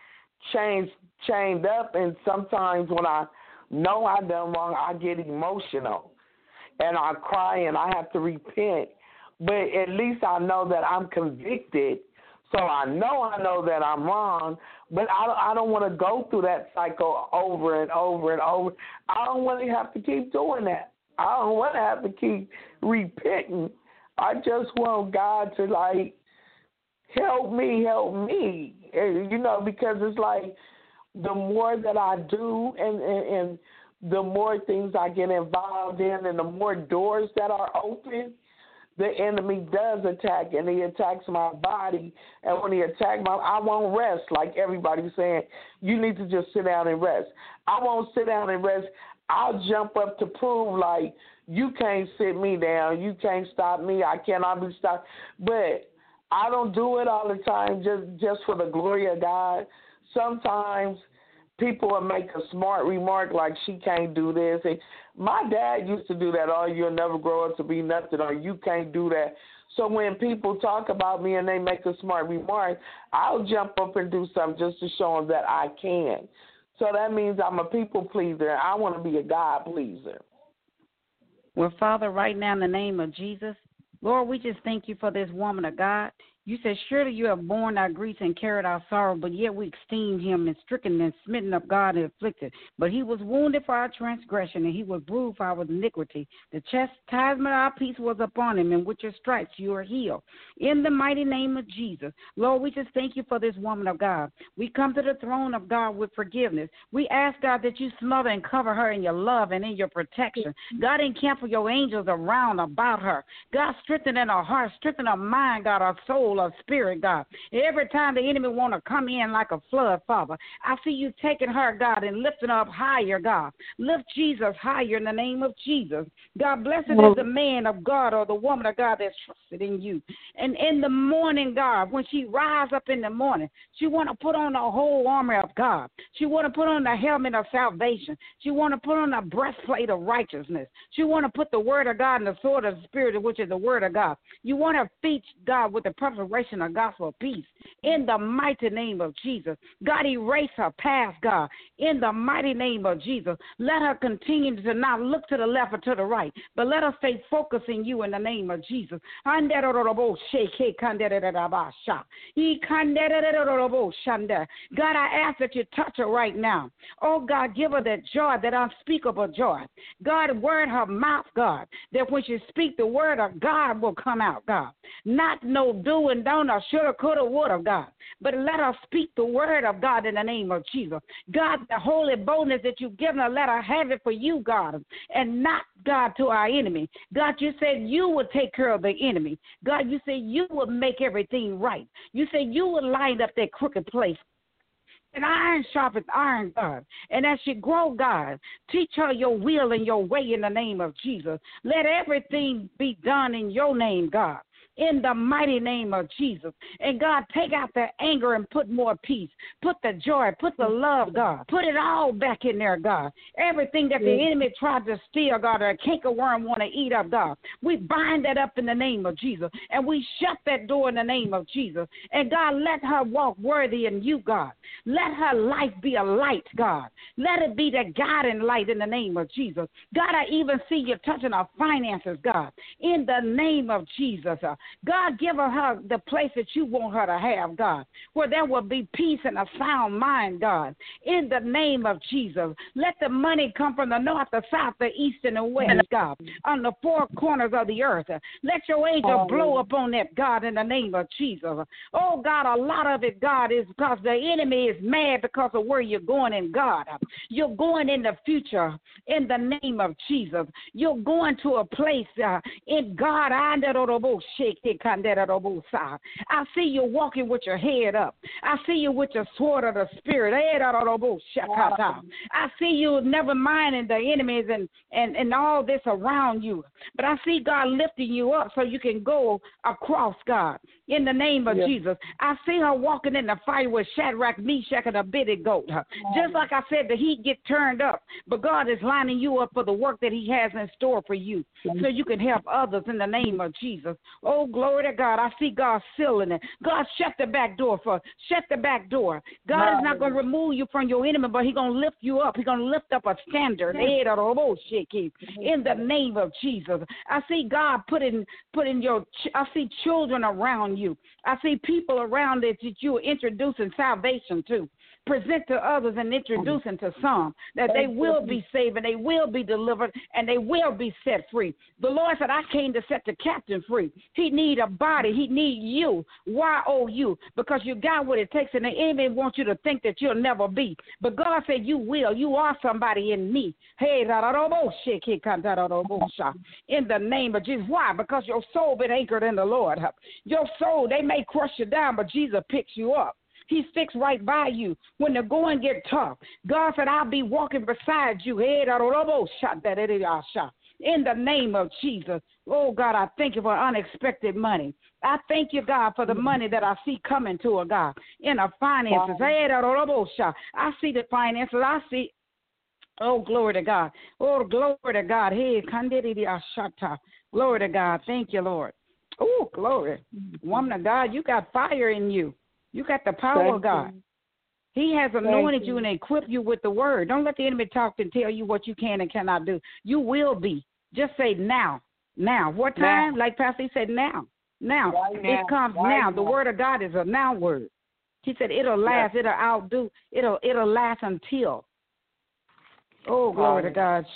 chained up, and sometimes when I know I done wrong, I get emotional and I cry and I have to repent. But at least I know that I'm convicted, so I know that I'm wrong, but I don't want to go through that cycle over and over and over. I don't want to have to keep doing that. I don't want to have to keep repenting. I just want God to help me, because it's like the more that I do and the more things I get involved in and the more doors that are open, the enemy does attack, and he attacks my body. And when he attacks I won't rest, like everybody's saying, you need to just sit down and rest. I won't sit down and rest. I'll jump up to prove, you can't sit me down. You can't stop me. I cannot be stopped. But I don't do it all the time just for the glory of God. Sometimes people will make a smart remark like she can't do this. And my dad used to do that, you'll never grow up to be nothing, or you can't do that. So when people talk about me and they make a smart remark, I'll jump up and do something just to show them that I can. So that means I'm a people pleaser. I want to be a God pleaser. Well, Father, right now in the name of Jesus, Lord, we just thank you for this woman of God. You said, surely you have borne our griefs and carried our sorrow, but yet we esteemed him and stricken and smitten of God and afflicted. But he was wounded for our transgression, and he was bruised for our iniquity. The chastisement of our peace was upon him, and with your stripes you are healed. In the mighty name of Jesus, Lord, we just thank you for this woman of God. We come to the throne of God with forgiveness. We ask, God, that you smother and cover her in your love and in your protection. God, encamp your angels around about her. God, strengthen in her heart, strengthen her mind, God, her soul, soul, or spirit, God. Every time the enemy want to come in like a flood, Father, I see you taking her, God, and lifting her up higher, God. Lift Jesus higher in the name of Jesus. God, blessed is the man of God or the woman of God that's trusted in you. And in the morning, God, when she rise up in the morning, she want to put on the whole armor of God. She want to put on the helmet of salvation. She want to put on the breastplate of righteousness. She want to put the word of God and the sword of the Spirit, which is the word of God. You want to feast, God, with the preparation of gospel of peace in the mighty name of Jesus. God, erase her past, God, in the mighty name of Jesus. Let her continue to not look to the left or to the right, but let her stay focused in you in the name of Jesus. God, I ask that you touch her right now. Oh, God, give her that joy, that unspeakable joy. God, word her mouth, God, that when she speak, the word of God will come out, God. Not no do and don't or shoulda, coulda, woulda, God, but let her speak the word of God in the name of Jesus. God, the holy boldness that you've given her, let her have it for you, God, and not, God, to our enemy. God, you said you would take care of the enemy. God, you said you would make everything right. You said you would line up that crooked place. And iron sharpens iron, God. And as she grow, God, teach her your will and your way in the name of Jesus. Let everything be done in your name, God, in the mighty name of Jesus. And God, take out the anger and put more peace. Put the joy, put the love, God. Put it all back in there, God. Everything that the enemy tried to steal, God, or a cankerworm want to eat up, God, we bind that up in the name of Jesus. And we shut that door in the name of Jesus. And God, let her walk worthy in you, God. Let her life be a light, God. Let it be the guiding light in the name of Jesus. God, I even see you touching our finances, God, in the name of Jesus. God, give her the place that you want her to have, God, where there will be peace and a sound mind, God, in the name of Jesus. Let the money come from the north, the south, the east, and the west, God, on the four corners of the earth. Let your angel blow upon that, God, in the name of Jesus. Oh, God, a lot of it, God, is because the enemy is mad because of where you're going in God. You're going in the future in the name of Jesus. You're going to a place in God. I see you walking with your head up. I see you with your sword of the Spirit. I see you never minding the enemies and all this around you. But I see God lifting you up so you can go across, God, in the name of Jesus. I see her walking in the fire with Shadrach, Meshach, and Abednego. Just like I said, the heat get turned up. But God is lining you up for the work that he has in store for you so you can help others in the name of Jesus. Oh, glory to God. I see God sealing it. God, shut the back door shut the back door. God is not going to remove you from your enemy, but he's going to lift you up. He's going to lift up a standard in the name of Jesus. I see God putting I see children around you. I see people around that you are introducing salvation to. Present to others and introducing to some that they will be saved and they will be delivered and they will be set free. The Lord said, I came to set the captain free. He need a body. He need you. Y-O-U, because you got what it takes, and the enemy wants you to think that you'll never be. But God said you will. You are somebody in me. Hey, in the name of Jesus. Why? Because your soul been anchored in the Lord. Your soul, they may crush you down, but Jesus picks you up. He sticks right by you when the going get tough. God said, I'll be walking beside you. In the name of Jesus. Oh, God, I thank you for unexpected money. I thank you, God, for the money that I see coming to her, God, in her finances. I see the finances. I see. Oh, glory to God. Oh, glory to God. Hey, glory to God. Thank you, Lord. Oh, glory. Woman of God, you got fire in you. You got the power of God. He has anointed you and equipped you with the word. Don't let the enemy talk and tell you what you can and cannot do. You will be. Just say now. Now. What time? Now. Like Pastor said, now. Now. Right now. It comes right now. The word of God is a now word. He said it'll last. It'll outdo. It'll last until. Oh, glory to God.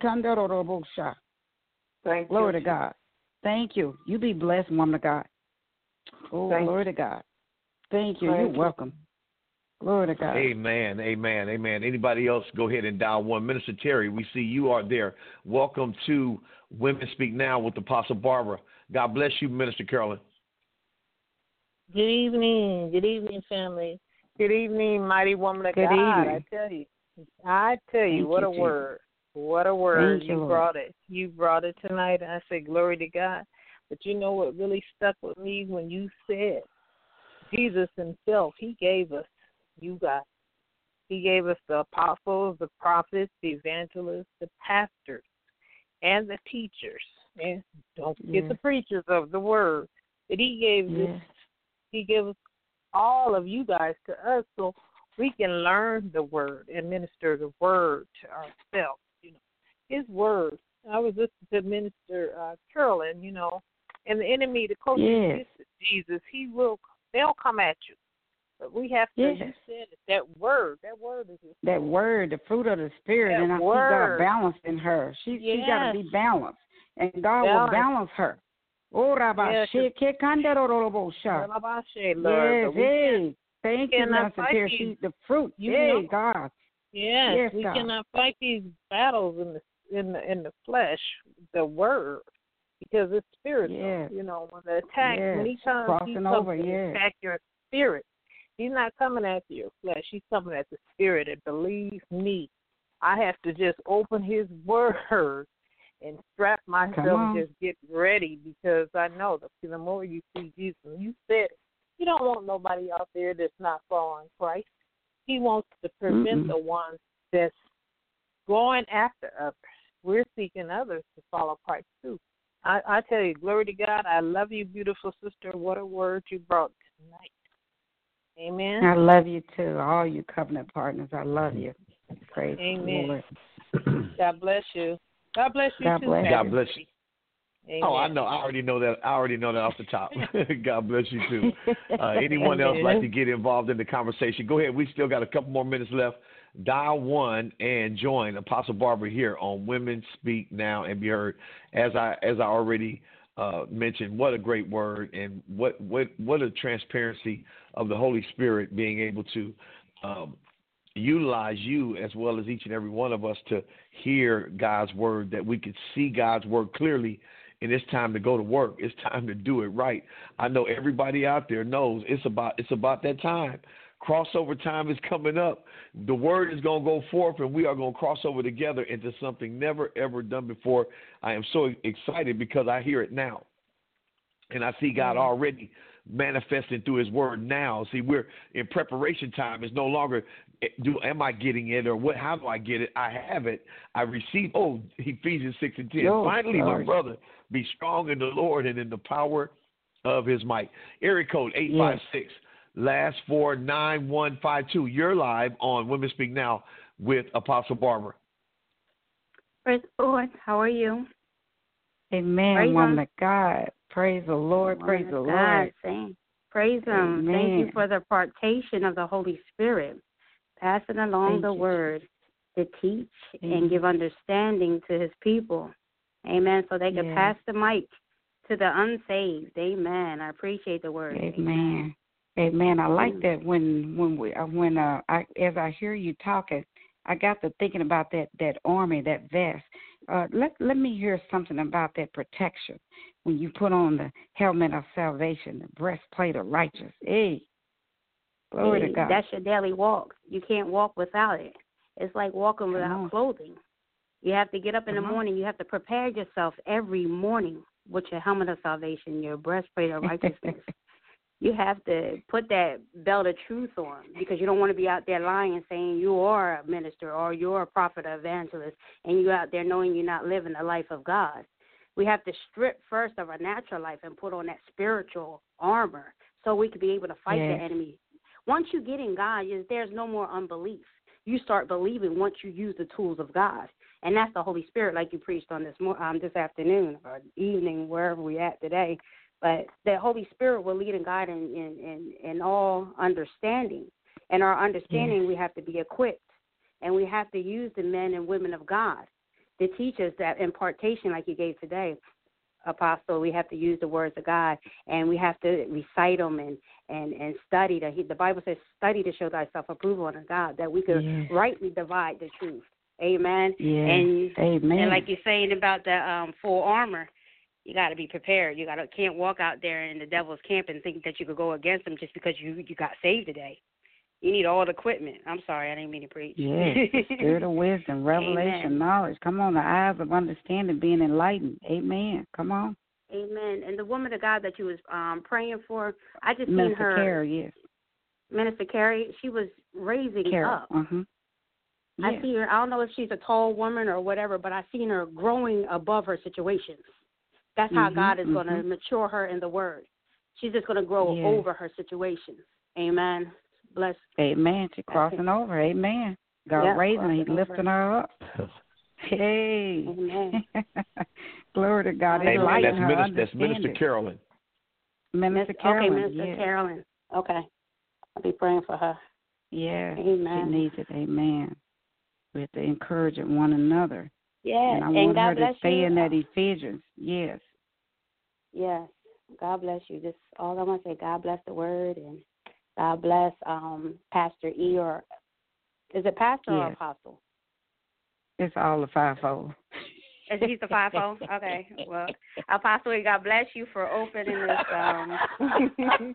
Glory to God. Thank you. You be blessed, woman of God. Oh, glory to God. Thank you. You're welcome. Glory to God. Amen. Amen. Amen. Anybody else, go ahead and dial one. Minister Terry, we see you are there. Welcome to Women Speak Now with Apostle Barbara. God bless you, Minister Carolyn. Good evening. Good evening, family. Good evening, mighty woman of Good God. evening. I tell you, Thank what you, a Jesus. word. What a word. Thank you, You Lord. brought it. You brought it tonight. And I say, glory to God. But you know what really stuck with me when you said Jesus himself, he gave us, you guys. He gave us the apostles, the prophets, the evangelists, the pastors, and the teachers. And don't forget the preachers of the word. But he gave this, he gave us all of you guys to us so we can learn the word and minister the word to ourselves. You know, his word. I was listening to Minister Carolyn, you know, and the enemy, the closest gets to Jesus, they'll come at you. But we have to, you said it, that word is that word, the fruit of the Spirit, and I see God balanced in her. She got to be balanced, and God will balance her. Oh, Rabbi, thank you, Master Pierre. She's the fruit. Hey, God. Yes, we cannot fight these battles in the flesh, the word, because it's spiritual. Yes. You know, when the attack, when he comes, he comes to attack your spirit. He's not coming at your flesh. He's coming at the spirit. And believe me, I have to just open his word and strap myself and just get ready, because I know the more you see Jesus, you said it, he don't want nobody out there that's not following Christ. He wants to prevent the ones that's going after others. We're seeking others to follow Christ too. I tell you, glory to God. I love you, beautiful sister. What a word you brought tonight. Amen. I love you too, all you covenant partners. I love you. Praise Amen. the Lord. God bless you. God bless you too. God bless you. Amen. Oh, I know. I already know that off the top. God bless you too. Anyone else like to get involved in the conversation? Go ahead. We still got a couple more minutes left. Dial 1 and join Apostle Barbara here on Women Speak Now and Be Heard. As I already mentioned, what a great word, and what a transparency of the Holy Spirit being able to utilize you as well as each and every one of us to hear God's word, that we could see God's word clearly. And it's time to go to work. It's time to do it right. I know everybody out there knows it's about that time. Crossover time is coming up. The word is going to go forth, and we are going to cross over together into something never, ever done before. I am so excited because I hear it now. And I see God already manifesting through his word now. See, we're in preparation time. It's no longer, am I getting it, or what? How do I get it? I have it. I receive. Oh, Ephesians 6:10. Finally, my brother, be strong in the Lord and in the power of his might. Area code 856. Last 49152. You're live on Women Speak Now with Apostle Barbara. Praise the Lord. How are you? Amen, woman of God. Praise the Lord. Praise the Lord. Praise him. Amen. Thank you for the partation of the Holy Spirit, passing along the word to teach and give understanding to his people. Amen. So they can pass the mic to the unsaved. Amen. I appreciate the word. Amen. Amen. I like that as I hear you talking, I got to thinking about that army, that vest. Let me hear something about that protection. When you put on the helmet of salvation, the breastplate of righteousness. Hey, glory to God. That's your daily walk. You can't walk without it. It's like walking without clothing. You have to get up in the morning. You have to prepare yourself every morning with your helmet of salvation, your breastplate of righteousness. You have to put that belt of truth on, because you don't want to be out there lying and saying you are a minister or you're a prophet or evangelist, and you're out there knowing you're not living the life of God. We have to strip first of our natural life and put on that spiritual armor so we can be able to fight the enemy. Once you get in God, there's no more unbelief. You start believing once you use the tools of God, and that's the Holy Spirit, like you preached on this afternoon or evening, wherever we're at today. But the Holy Spirit will lead and guide in all understanding. And our understanding, we have to be equipped. And we have to use the men and women of God to teach us that impartation like you gave today, Apostle. We have to use the words of God, and we have to recite them and study. The Bible says, study to show thyself approval unto God, that we could rightly divide the truth. Amen. Amen. And like you're saying about the full armor, you got to be prepared. Can't walk out there in the devil's camp and think that you could go against him just because you got saved today. You need all the equipment. I'm sorry, I didn't mean to preach. Yes, spirit of wisdom, revelation, Amen. knowledge. Come on, the eyes of understanding being enlightened. Amen. Come on. Amen. And the woman of God that you was praying for, I just Minister seen her. Carrie, yes. Minister Carrie, she was raising Carrie. up. Mm-hmm. Yeah. I see her. I don't know if she's a tall woman or whatever, but I seen her growing above her situations. That's how God is going to mature her in the Word. She's just going to grow over her situations. Amen. Bless. Amen. She's crossing over. Amen. God raising her. He's lifting her up. Hey. Amen. Glory to God. Amen. That's Minister Carolyn. Minister Carolyn. Okay, Minister Carolyn. Okay. I'll be praying for her. Yeah. Amen. She needs it. Amen. We have to encourage one another. Yes. And I want her to stay in that Ephesians. Yes. Yes. God bless you. Just all I want to say, God bless the Word, and God bless Pastor E, or is it pastor or apostle? It's all the fivefold. He's the fivefold? Okay. Well, Apostle E, God bless you for opening this.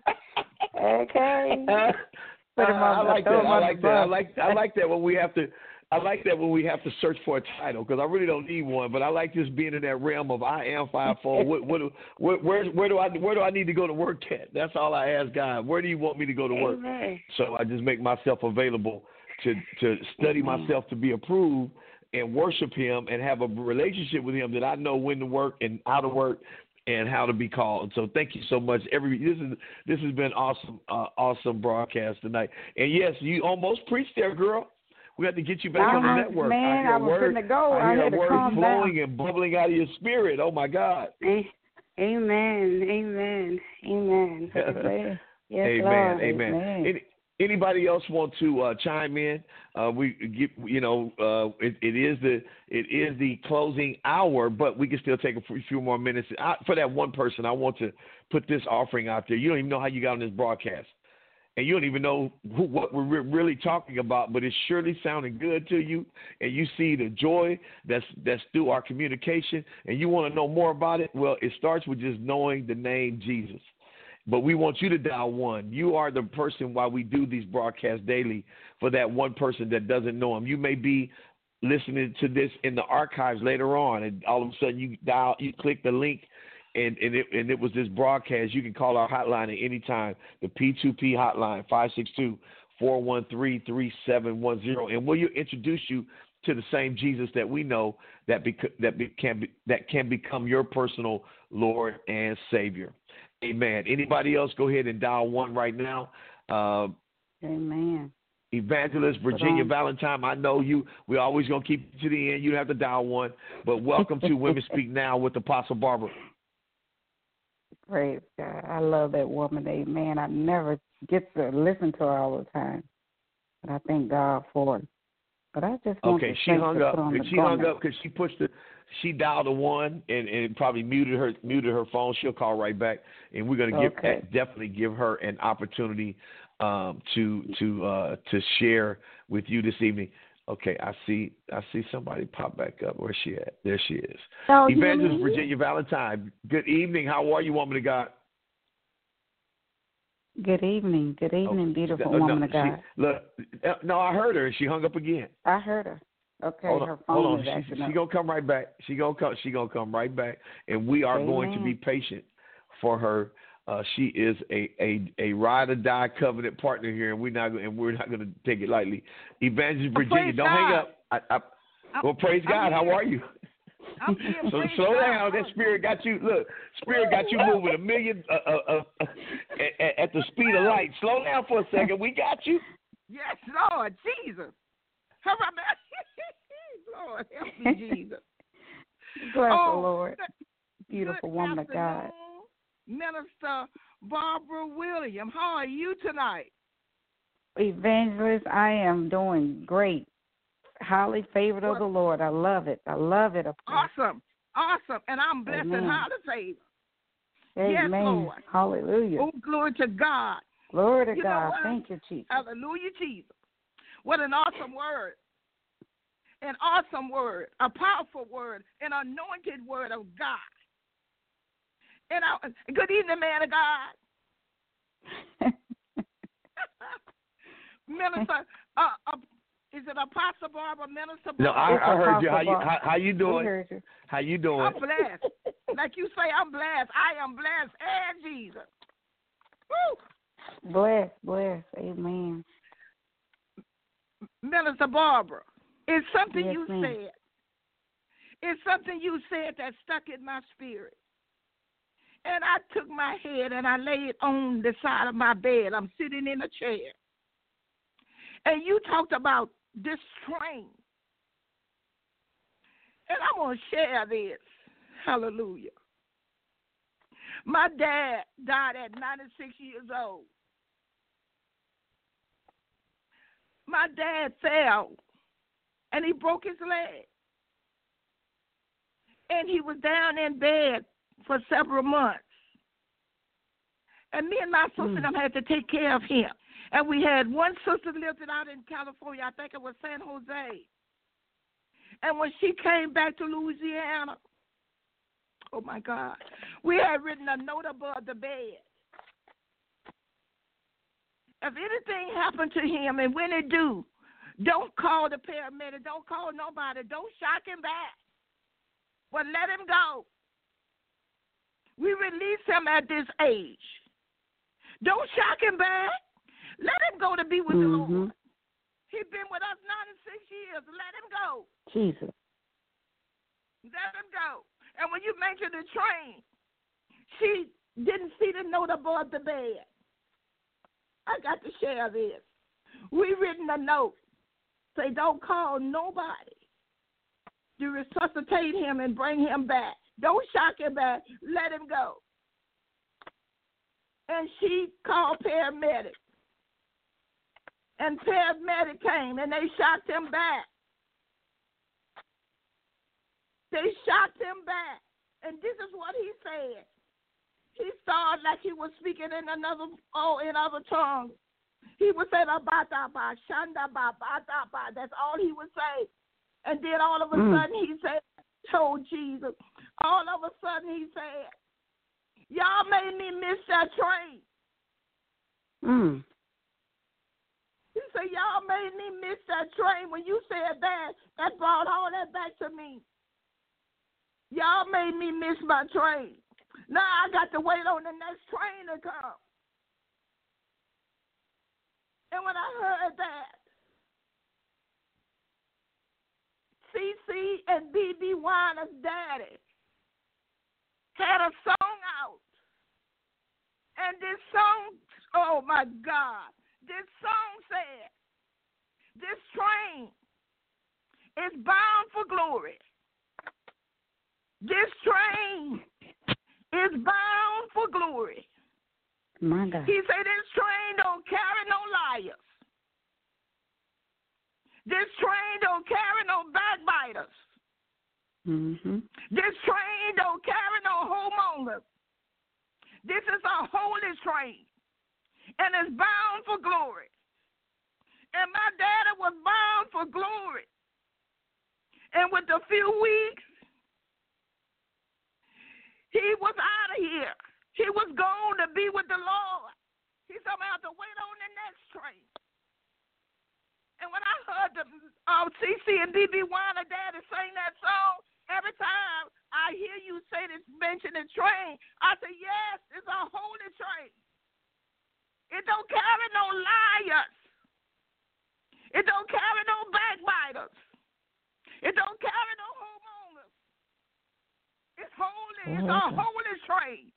Okay. I like that. I like that when we have to. I like that when we have to search for a title, because I really don't need one. But I like just being in that realm of I am fivefold. Where do I need to go to work at? That's all I ask God. Where do you want me to go to work? Amen. So I just make myself available to study myself to be approved and worship Him and have a relationship with Him that I know when to work and how to work and how to be called. So thank you so much. This has been awesome broadcast tonight. And yes, you almost preached there, girl. We have to get you back on the network. Man, I was going to go. I hear words flowing and bubbling out of your spirit. Oh my God. Amen. Amen. Amen. Yes, amen. Lord. Amen. Anybody else want to chime in? It is the closing hour, but we can still take a few more minutes. For that one person, I want to put this offering out there. You don't even know how you got on this broadcast, and you don't even know what we're really talking about, but it's surely sounding good to you, and you see the joy that's through our communication, and you want to know more about it. Well, it starts with just knowing the name Jesus. But we want you to dial 1. You are the person why we do these broadcasts daily, for that one person that doesn't know Him. You may be listening to this in the archives later on, and all of a sudden you click the link, and it was this broadcast. You can call our hotline at any time, the P2P hotline, 562-413-3710, and we'll introduce you to the same Jesus that we know that can become your personal Lord and Savior. Amen. Anybody else, go ahead and dial 1 right now. Amen. Evangelist Virginia Valentine, I know you. We're always going to keep you to the end. You don't have to dial 1. But welcome to Women Speak Now with Apostle Barbara. Praise God. I love that woman. Amen. I never get to listen to her all the time. But I thank God for it. But I just want to she hung up. She hung up because she dialed a 1 and probably muted her phone. She'll call right back, and we're going to definitely give her an opportunity to share with you this evening. Okay, I see somebody pop back up. Where's she at? There she is. Evangelist Virginia Valentine. Good evening. How are you, woman of God? Good evening. Good evening, beautiful woman of God. I heard her, and she hung up again. I heard her. Okay, her phone hold on. is acting up. She's gonna come right back. She's gonna come right back, and we are going to be patient for her. She is a ride or die covenant partner here, and we're not gonna take it lightly. Evangelist Virginia, don't hang up. Well, praise God. How are you? So slow down. That spirit got you. Look, spirit got you moving 1,000,000 at the speed of light. Slow down for a second. We got you. Yes, Lord Jesus. How about that? Lord, help me, Jesus. Bless the Lord. Beautiful woman of God. Minister Barbara Williams, how are you tonight? Evangelist, I am doing great. Highly favored of the Lord. I love it. Awesome. And I'm blessed and highly favored. Amen. Yes, Lord. Hallelujah. Oh, glory to God. Glory to God. Thank you, Jesus. Hallelujah, Jesus. What an awesome word. An awesome word. A powerful word. An anointed word of God. Good evening, man of God. Minister, is it Apostle Barbara, Minister Barbara? No, I heard you. How you doing? Heard you. How you doing? I'm blessed. Like you say, I'm blessed. I am blessed and Jesus. Woo! Bless. Amen. Minister Barbara, it's something you ma'am. said. It's something you said that stuck in my spirit. And I took my head and I laid it on the side of my bed. I'm sitting in a chair. And you talked about this train. And I'm going to share this. Hallelujah. My dad died at 96 years old. My dad fell and he broke his leg. And he was down in bed for several months. And me and my sister had to take care of him. And we had one sister lived out in California. I think it was San Jose. And when she came back to Louisiana, oh, my God, we had written a note above the bed. If anything happened to him, and when it do, don't call the paramedic. Don't call nobody. Don't shock him back. But let him go. We release him at this age. Don't shock him back. Let him go to be with the Lord. He's been with us 96 years. Let him go. Jesus. Let him go. And when you mentioned the train, she didn't see the note above the bed. I got to share this. We written a note. Say, don't call nobody to resuscitate him and bring him back. Don't shock him back. Let him go. And she called paramedics. And paramedic came, and they shocked him back. They shocked him back. And this is what he said. He started like he was speaking in other tongues. He would say, shanda ba, that's all he would say. And then all of a sudden he said, told Jesus. All of a sudden he said, y'all made me miss that train. He said, y'all made me miss that train. When you said that brought all that back to me. Y'all made me miss my train. Now I got to wait on the next train to come. And when I heard that, CC and BB Winer's daddy had a song out. And this song, oh my God, this song said, this train is bound for glory. This train is bound for glory. My God. He said this train don't carry no liars. This train don't carry no backbiters. This train don't carry no homemongers. This is a holy train. And it's bound for glory. And my daddy was bound for glory. And with a few weeks, he was out of here. He was going to be with the Lord. He said, I'm going to have to wait on the next train. And when I heard the CC and BB Winer daddy sing that song, every time I hear you say this, mention the train, I say, yes, it's a holy train. It don't carry no liars. It don't carry no backbiters. It don't carry no homemongers. It's holy. It's a holy train.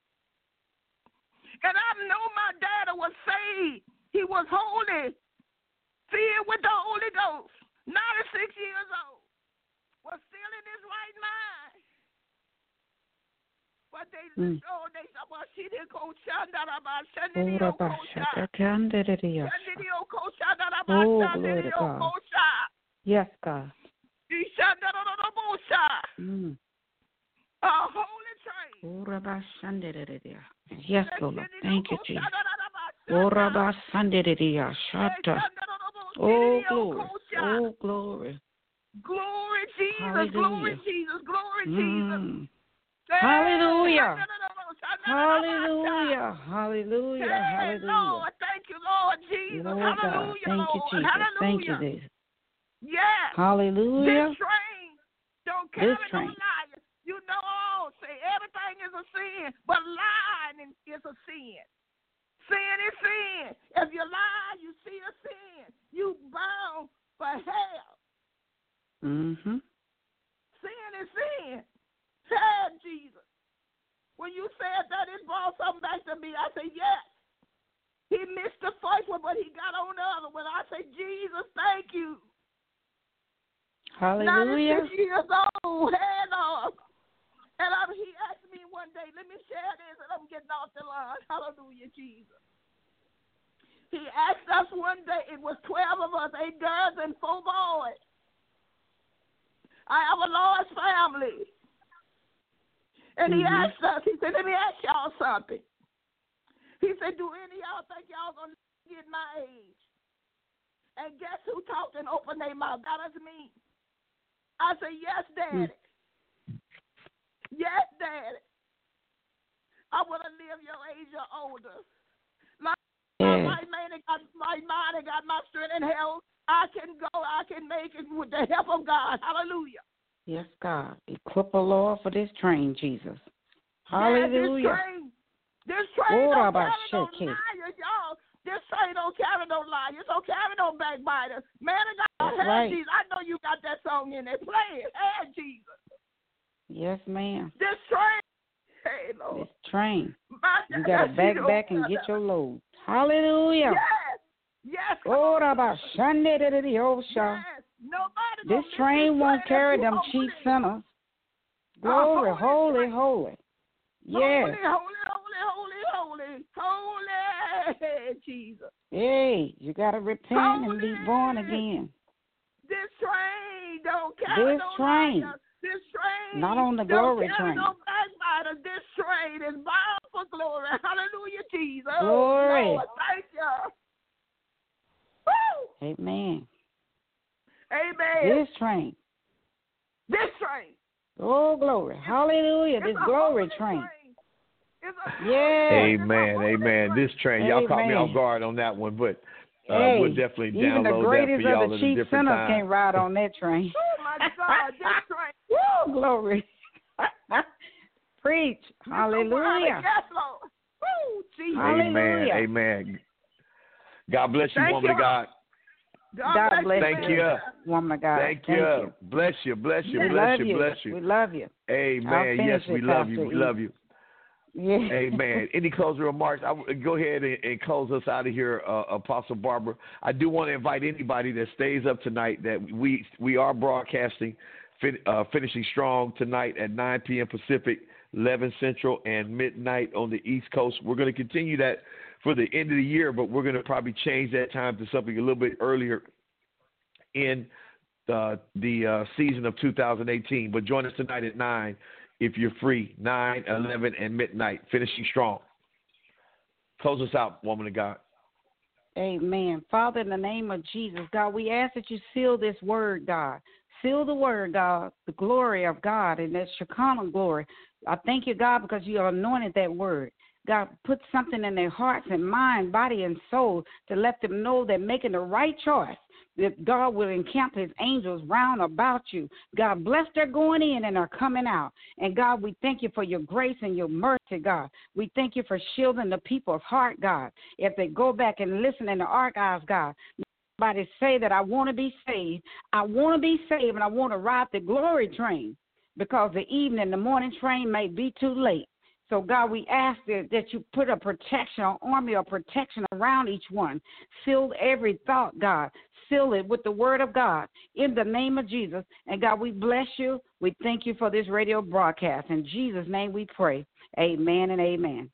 And I know my daddy was saved. He was holy, filled with the Holy Ghost, 96 years old, was still in his right mind. But they she didn't go Yes, God. A holy train. Yes, Lord. Thank you, Jesus. Oh, glory. Oh, glory. Glory, Jesus. Hallelujah. Glory, Jesus. Glory, Jesus. Hallelujah. Hallelujah. Hallelujah. Hey, Hallelujah. Lord, thank you, Lord Jesus. Lord God. Hallelujah, Thank you, Lord. Jesus. Hallelujah. Thank you, Jesus. Yes. Hallelujah. This train don't carry no liars. You know all. Say everything is a sin, but lying is a sin. Sin is sin. If you lie, you see a sin. You bound for hell. Mm-hmm. Sin is sin. Said Jesus. When you said that, it brought something back to me. I said, yes. He missed the first one, but he got on the other one. I said, Jesus, thank you. Hallelujah. 96 years old, head off. And he asked me one day, let me share this, and I'm getting off the line. Hallelujah, Jesus. He asked us one day, it was 12 of us, 8 girls and 4 boys. I have a large family. And he asked us, he said, let me ask y'all something. He said, do any of y'all think y'all going to get my age? And guess who talked and opened their mouth? That was me. I said, yes, Daddy. Yes, Daddy. I want to live your age or older. My mind got my strength and health. I can go. I can make it with the help of God. Hallelujah. Yes, God. Equip a Lord for this train, Jesus. Hallelujah. This train don't carry no liars, y'all. This train don't carry no liars. It don't carry no backbiters. Man of God, right. Jesus. I know you got that song in there. Play it. Hey, Jesus. Yes, ma'am. This train. Hey, Lord. This train. You got to back and get your load. Hallelujah. Yes. Oh, this train won't carry them cheap sinners. Glory, holy. Yes. Holy, Jesus. Hey, you got to repent and be born again. This train don't carry no liars. This train not on the glory train. No backbiter. This train is bound for glory. Hallelujah, Jesus. Glory. Oh, Lord, thank you. Woo! Amen. This train. Oh, glory. Hallelujah. This glory train. Yeah. Amen. This train. Y'all caught me off guard on that one, but we'll definitely download that for y'all at a different time. Even the greatest of the chief sinners can't ride on that train. Oh, my God. This train. Woo, glory. Preach. Hallelujah. Yes, Lord. Woo, Jesus. Hallelujah. Amen. God bless you, woman of God. God bless Thank you, you, woman of God. Thank you. Bless you. We love you. Amen. Yes, we love you. We love you. Yeah. Amen. Any closing remarks? Go ahead and close us out of here, Apostle Barbara. I do want to invite anybody that stays up tonight that we are broadcasting, finishing strong tonight at 9 p.m. Pacific, 11 Central, and midnight on the East Coast. We're going to continue that for the end of the year, but we're going to probably change that time to something a little bit earlier in the season of 2018. But join us tonight at 9 if you're free, 9, 11, and midnight, finishing strong. Close us out, woman of God. Amen. Father, in the name of Jesus, God, we ask that you seal this word, God. Seal the word, God, the glory of God, and that Shekinah glory. I thank you, God, because you anointed that word. God, put something in their hearts and mind, body, and soul to let them know they're making the right choice, that God will encamp his angels round about you. God, bless their going in and their coming out. And God, we thank you for your grace and your mercy, God. We thank you for shielding the people's heart, God. If they go back and listen in the archives, God, somebody say that I want to be saved. I want to be saved and I want to ride the glory train, because the evening, the morning train may be too late. So, God, we ask that you put a protection, an army of protection around each one. Seal every thought, God. Seal it with the word of God in the name of Jesus. And, God, we bless you. We thank you for this radio broadcast. In Jesus' name we pray. Amen and amen.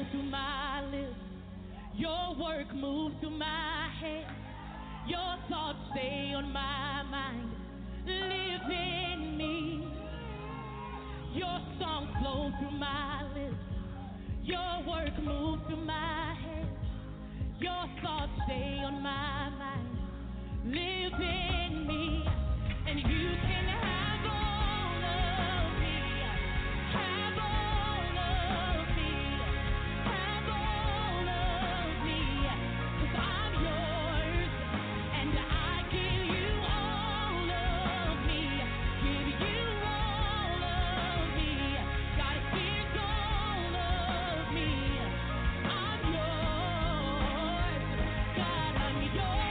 through my lips. Your work moves through my head. Your thoughts stay on my mind. Live in me. Your songs flow through my lips. Your work moves through my head. Your thoughts stay on my mind. Live in me. And you can have all of me. Have all of me. Have all of me. 'Cause I'm yours. And I give you all of me. Give you all of me. God, here's all of me. I'm yours. God, I'm yours.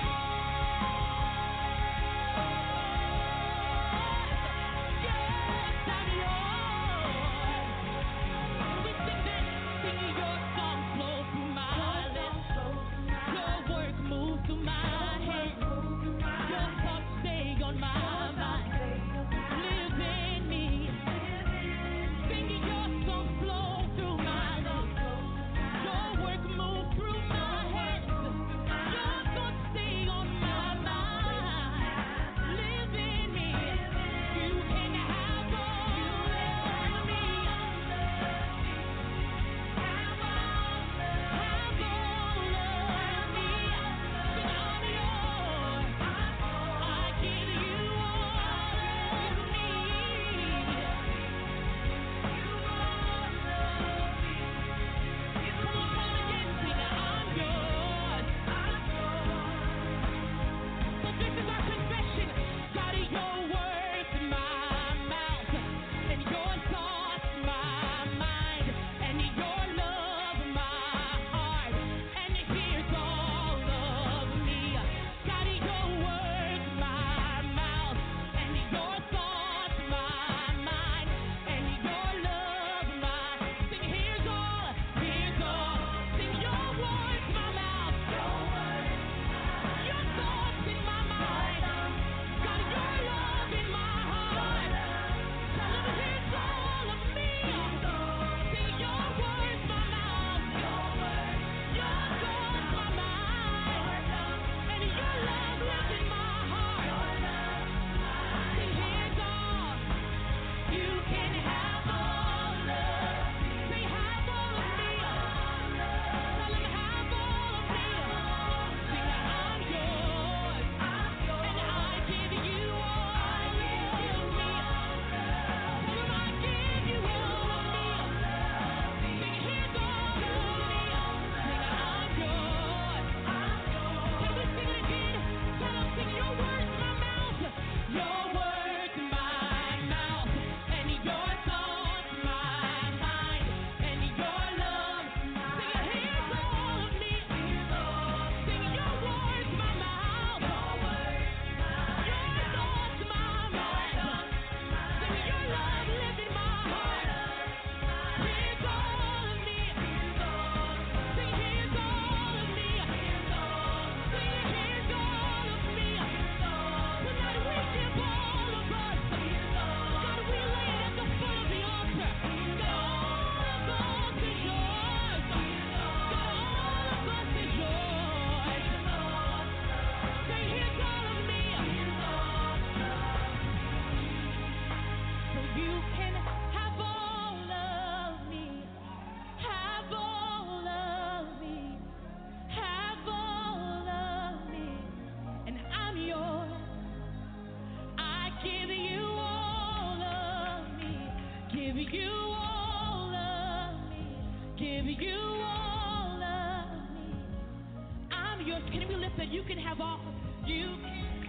That you can have all, you can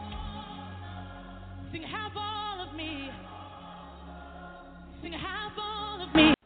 sing, have all of me, sing, have all of me.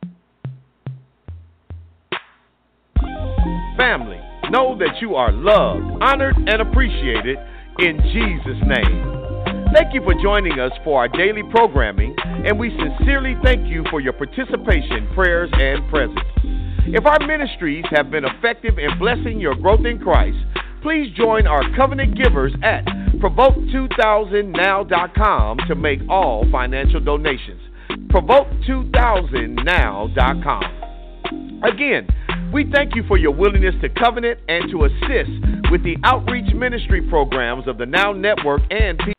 Family, know that you are loved, honored, and appreciated in Jesus' name. Thank you for joining us for our daily programming, and we sincerely thank you for your participation, prayers, and presence. If our ministries have been effective in blessing your growth in Christ, please join our covenant givers at Provoke2000now.com to make all financial donations. Provoke2000now.com. Again, we thank you for your willingness to covenant and to assist with the outreach ministry programs of the Now Network and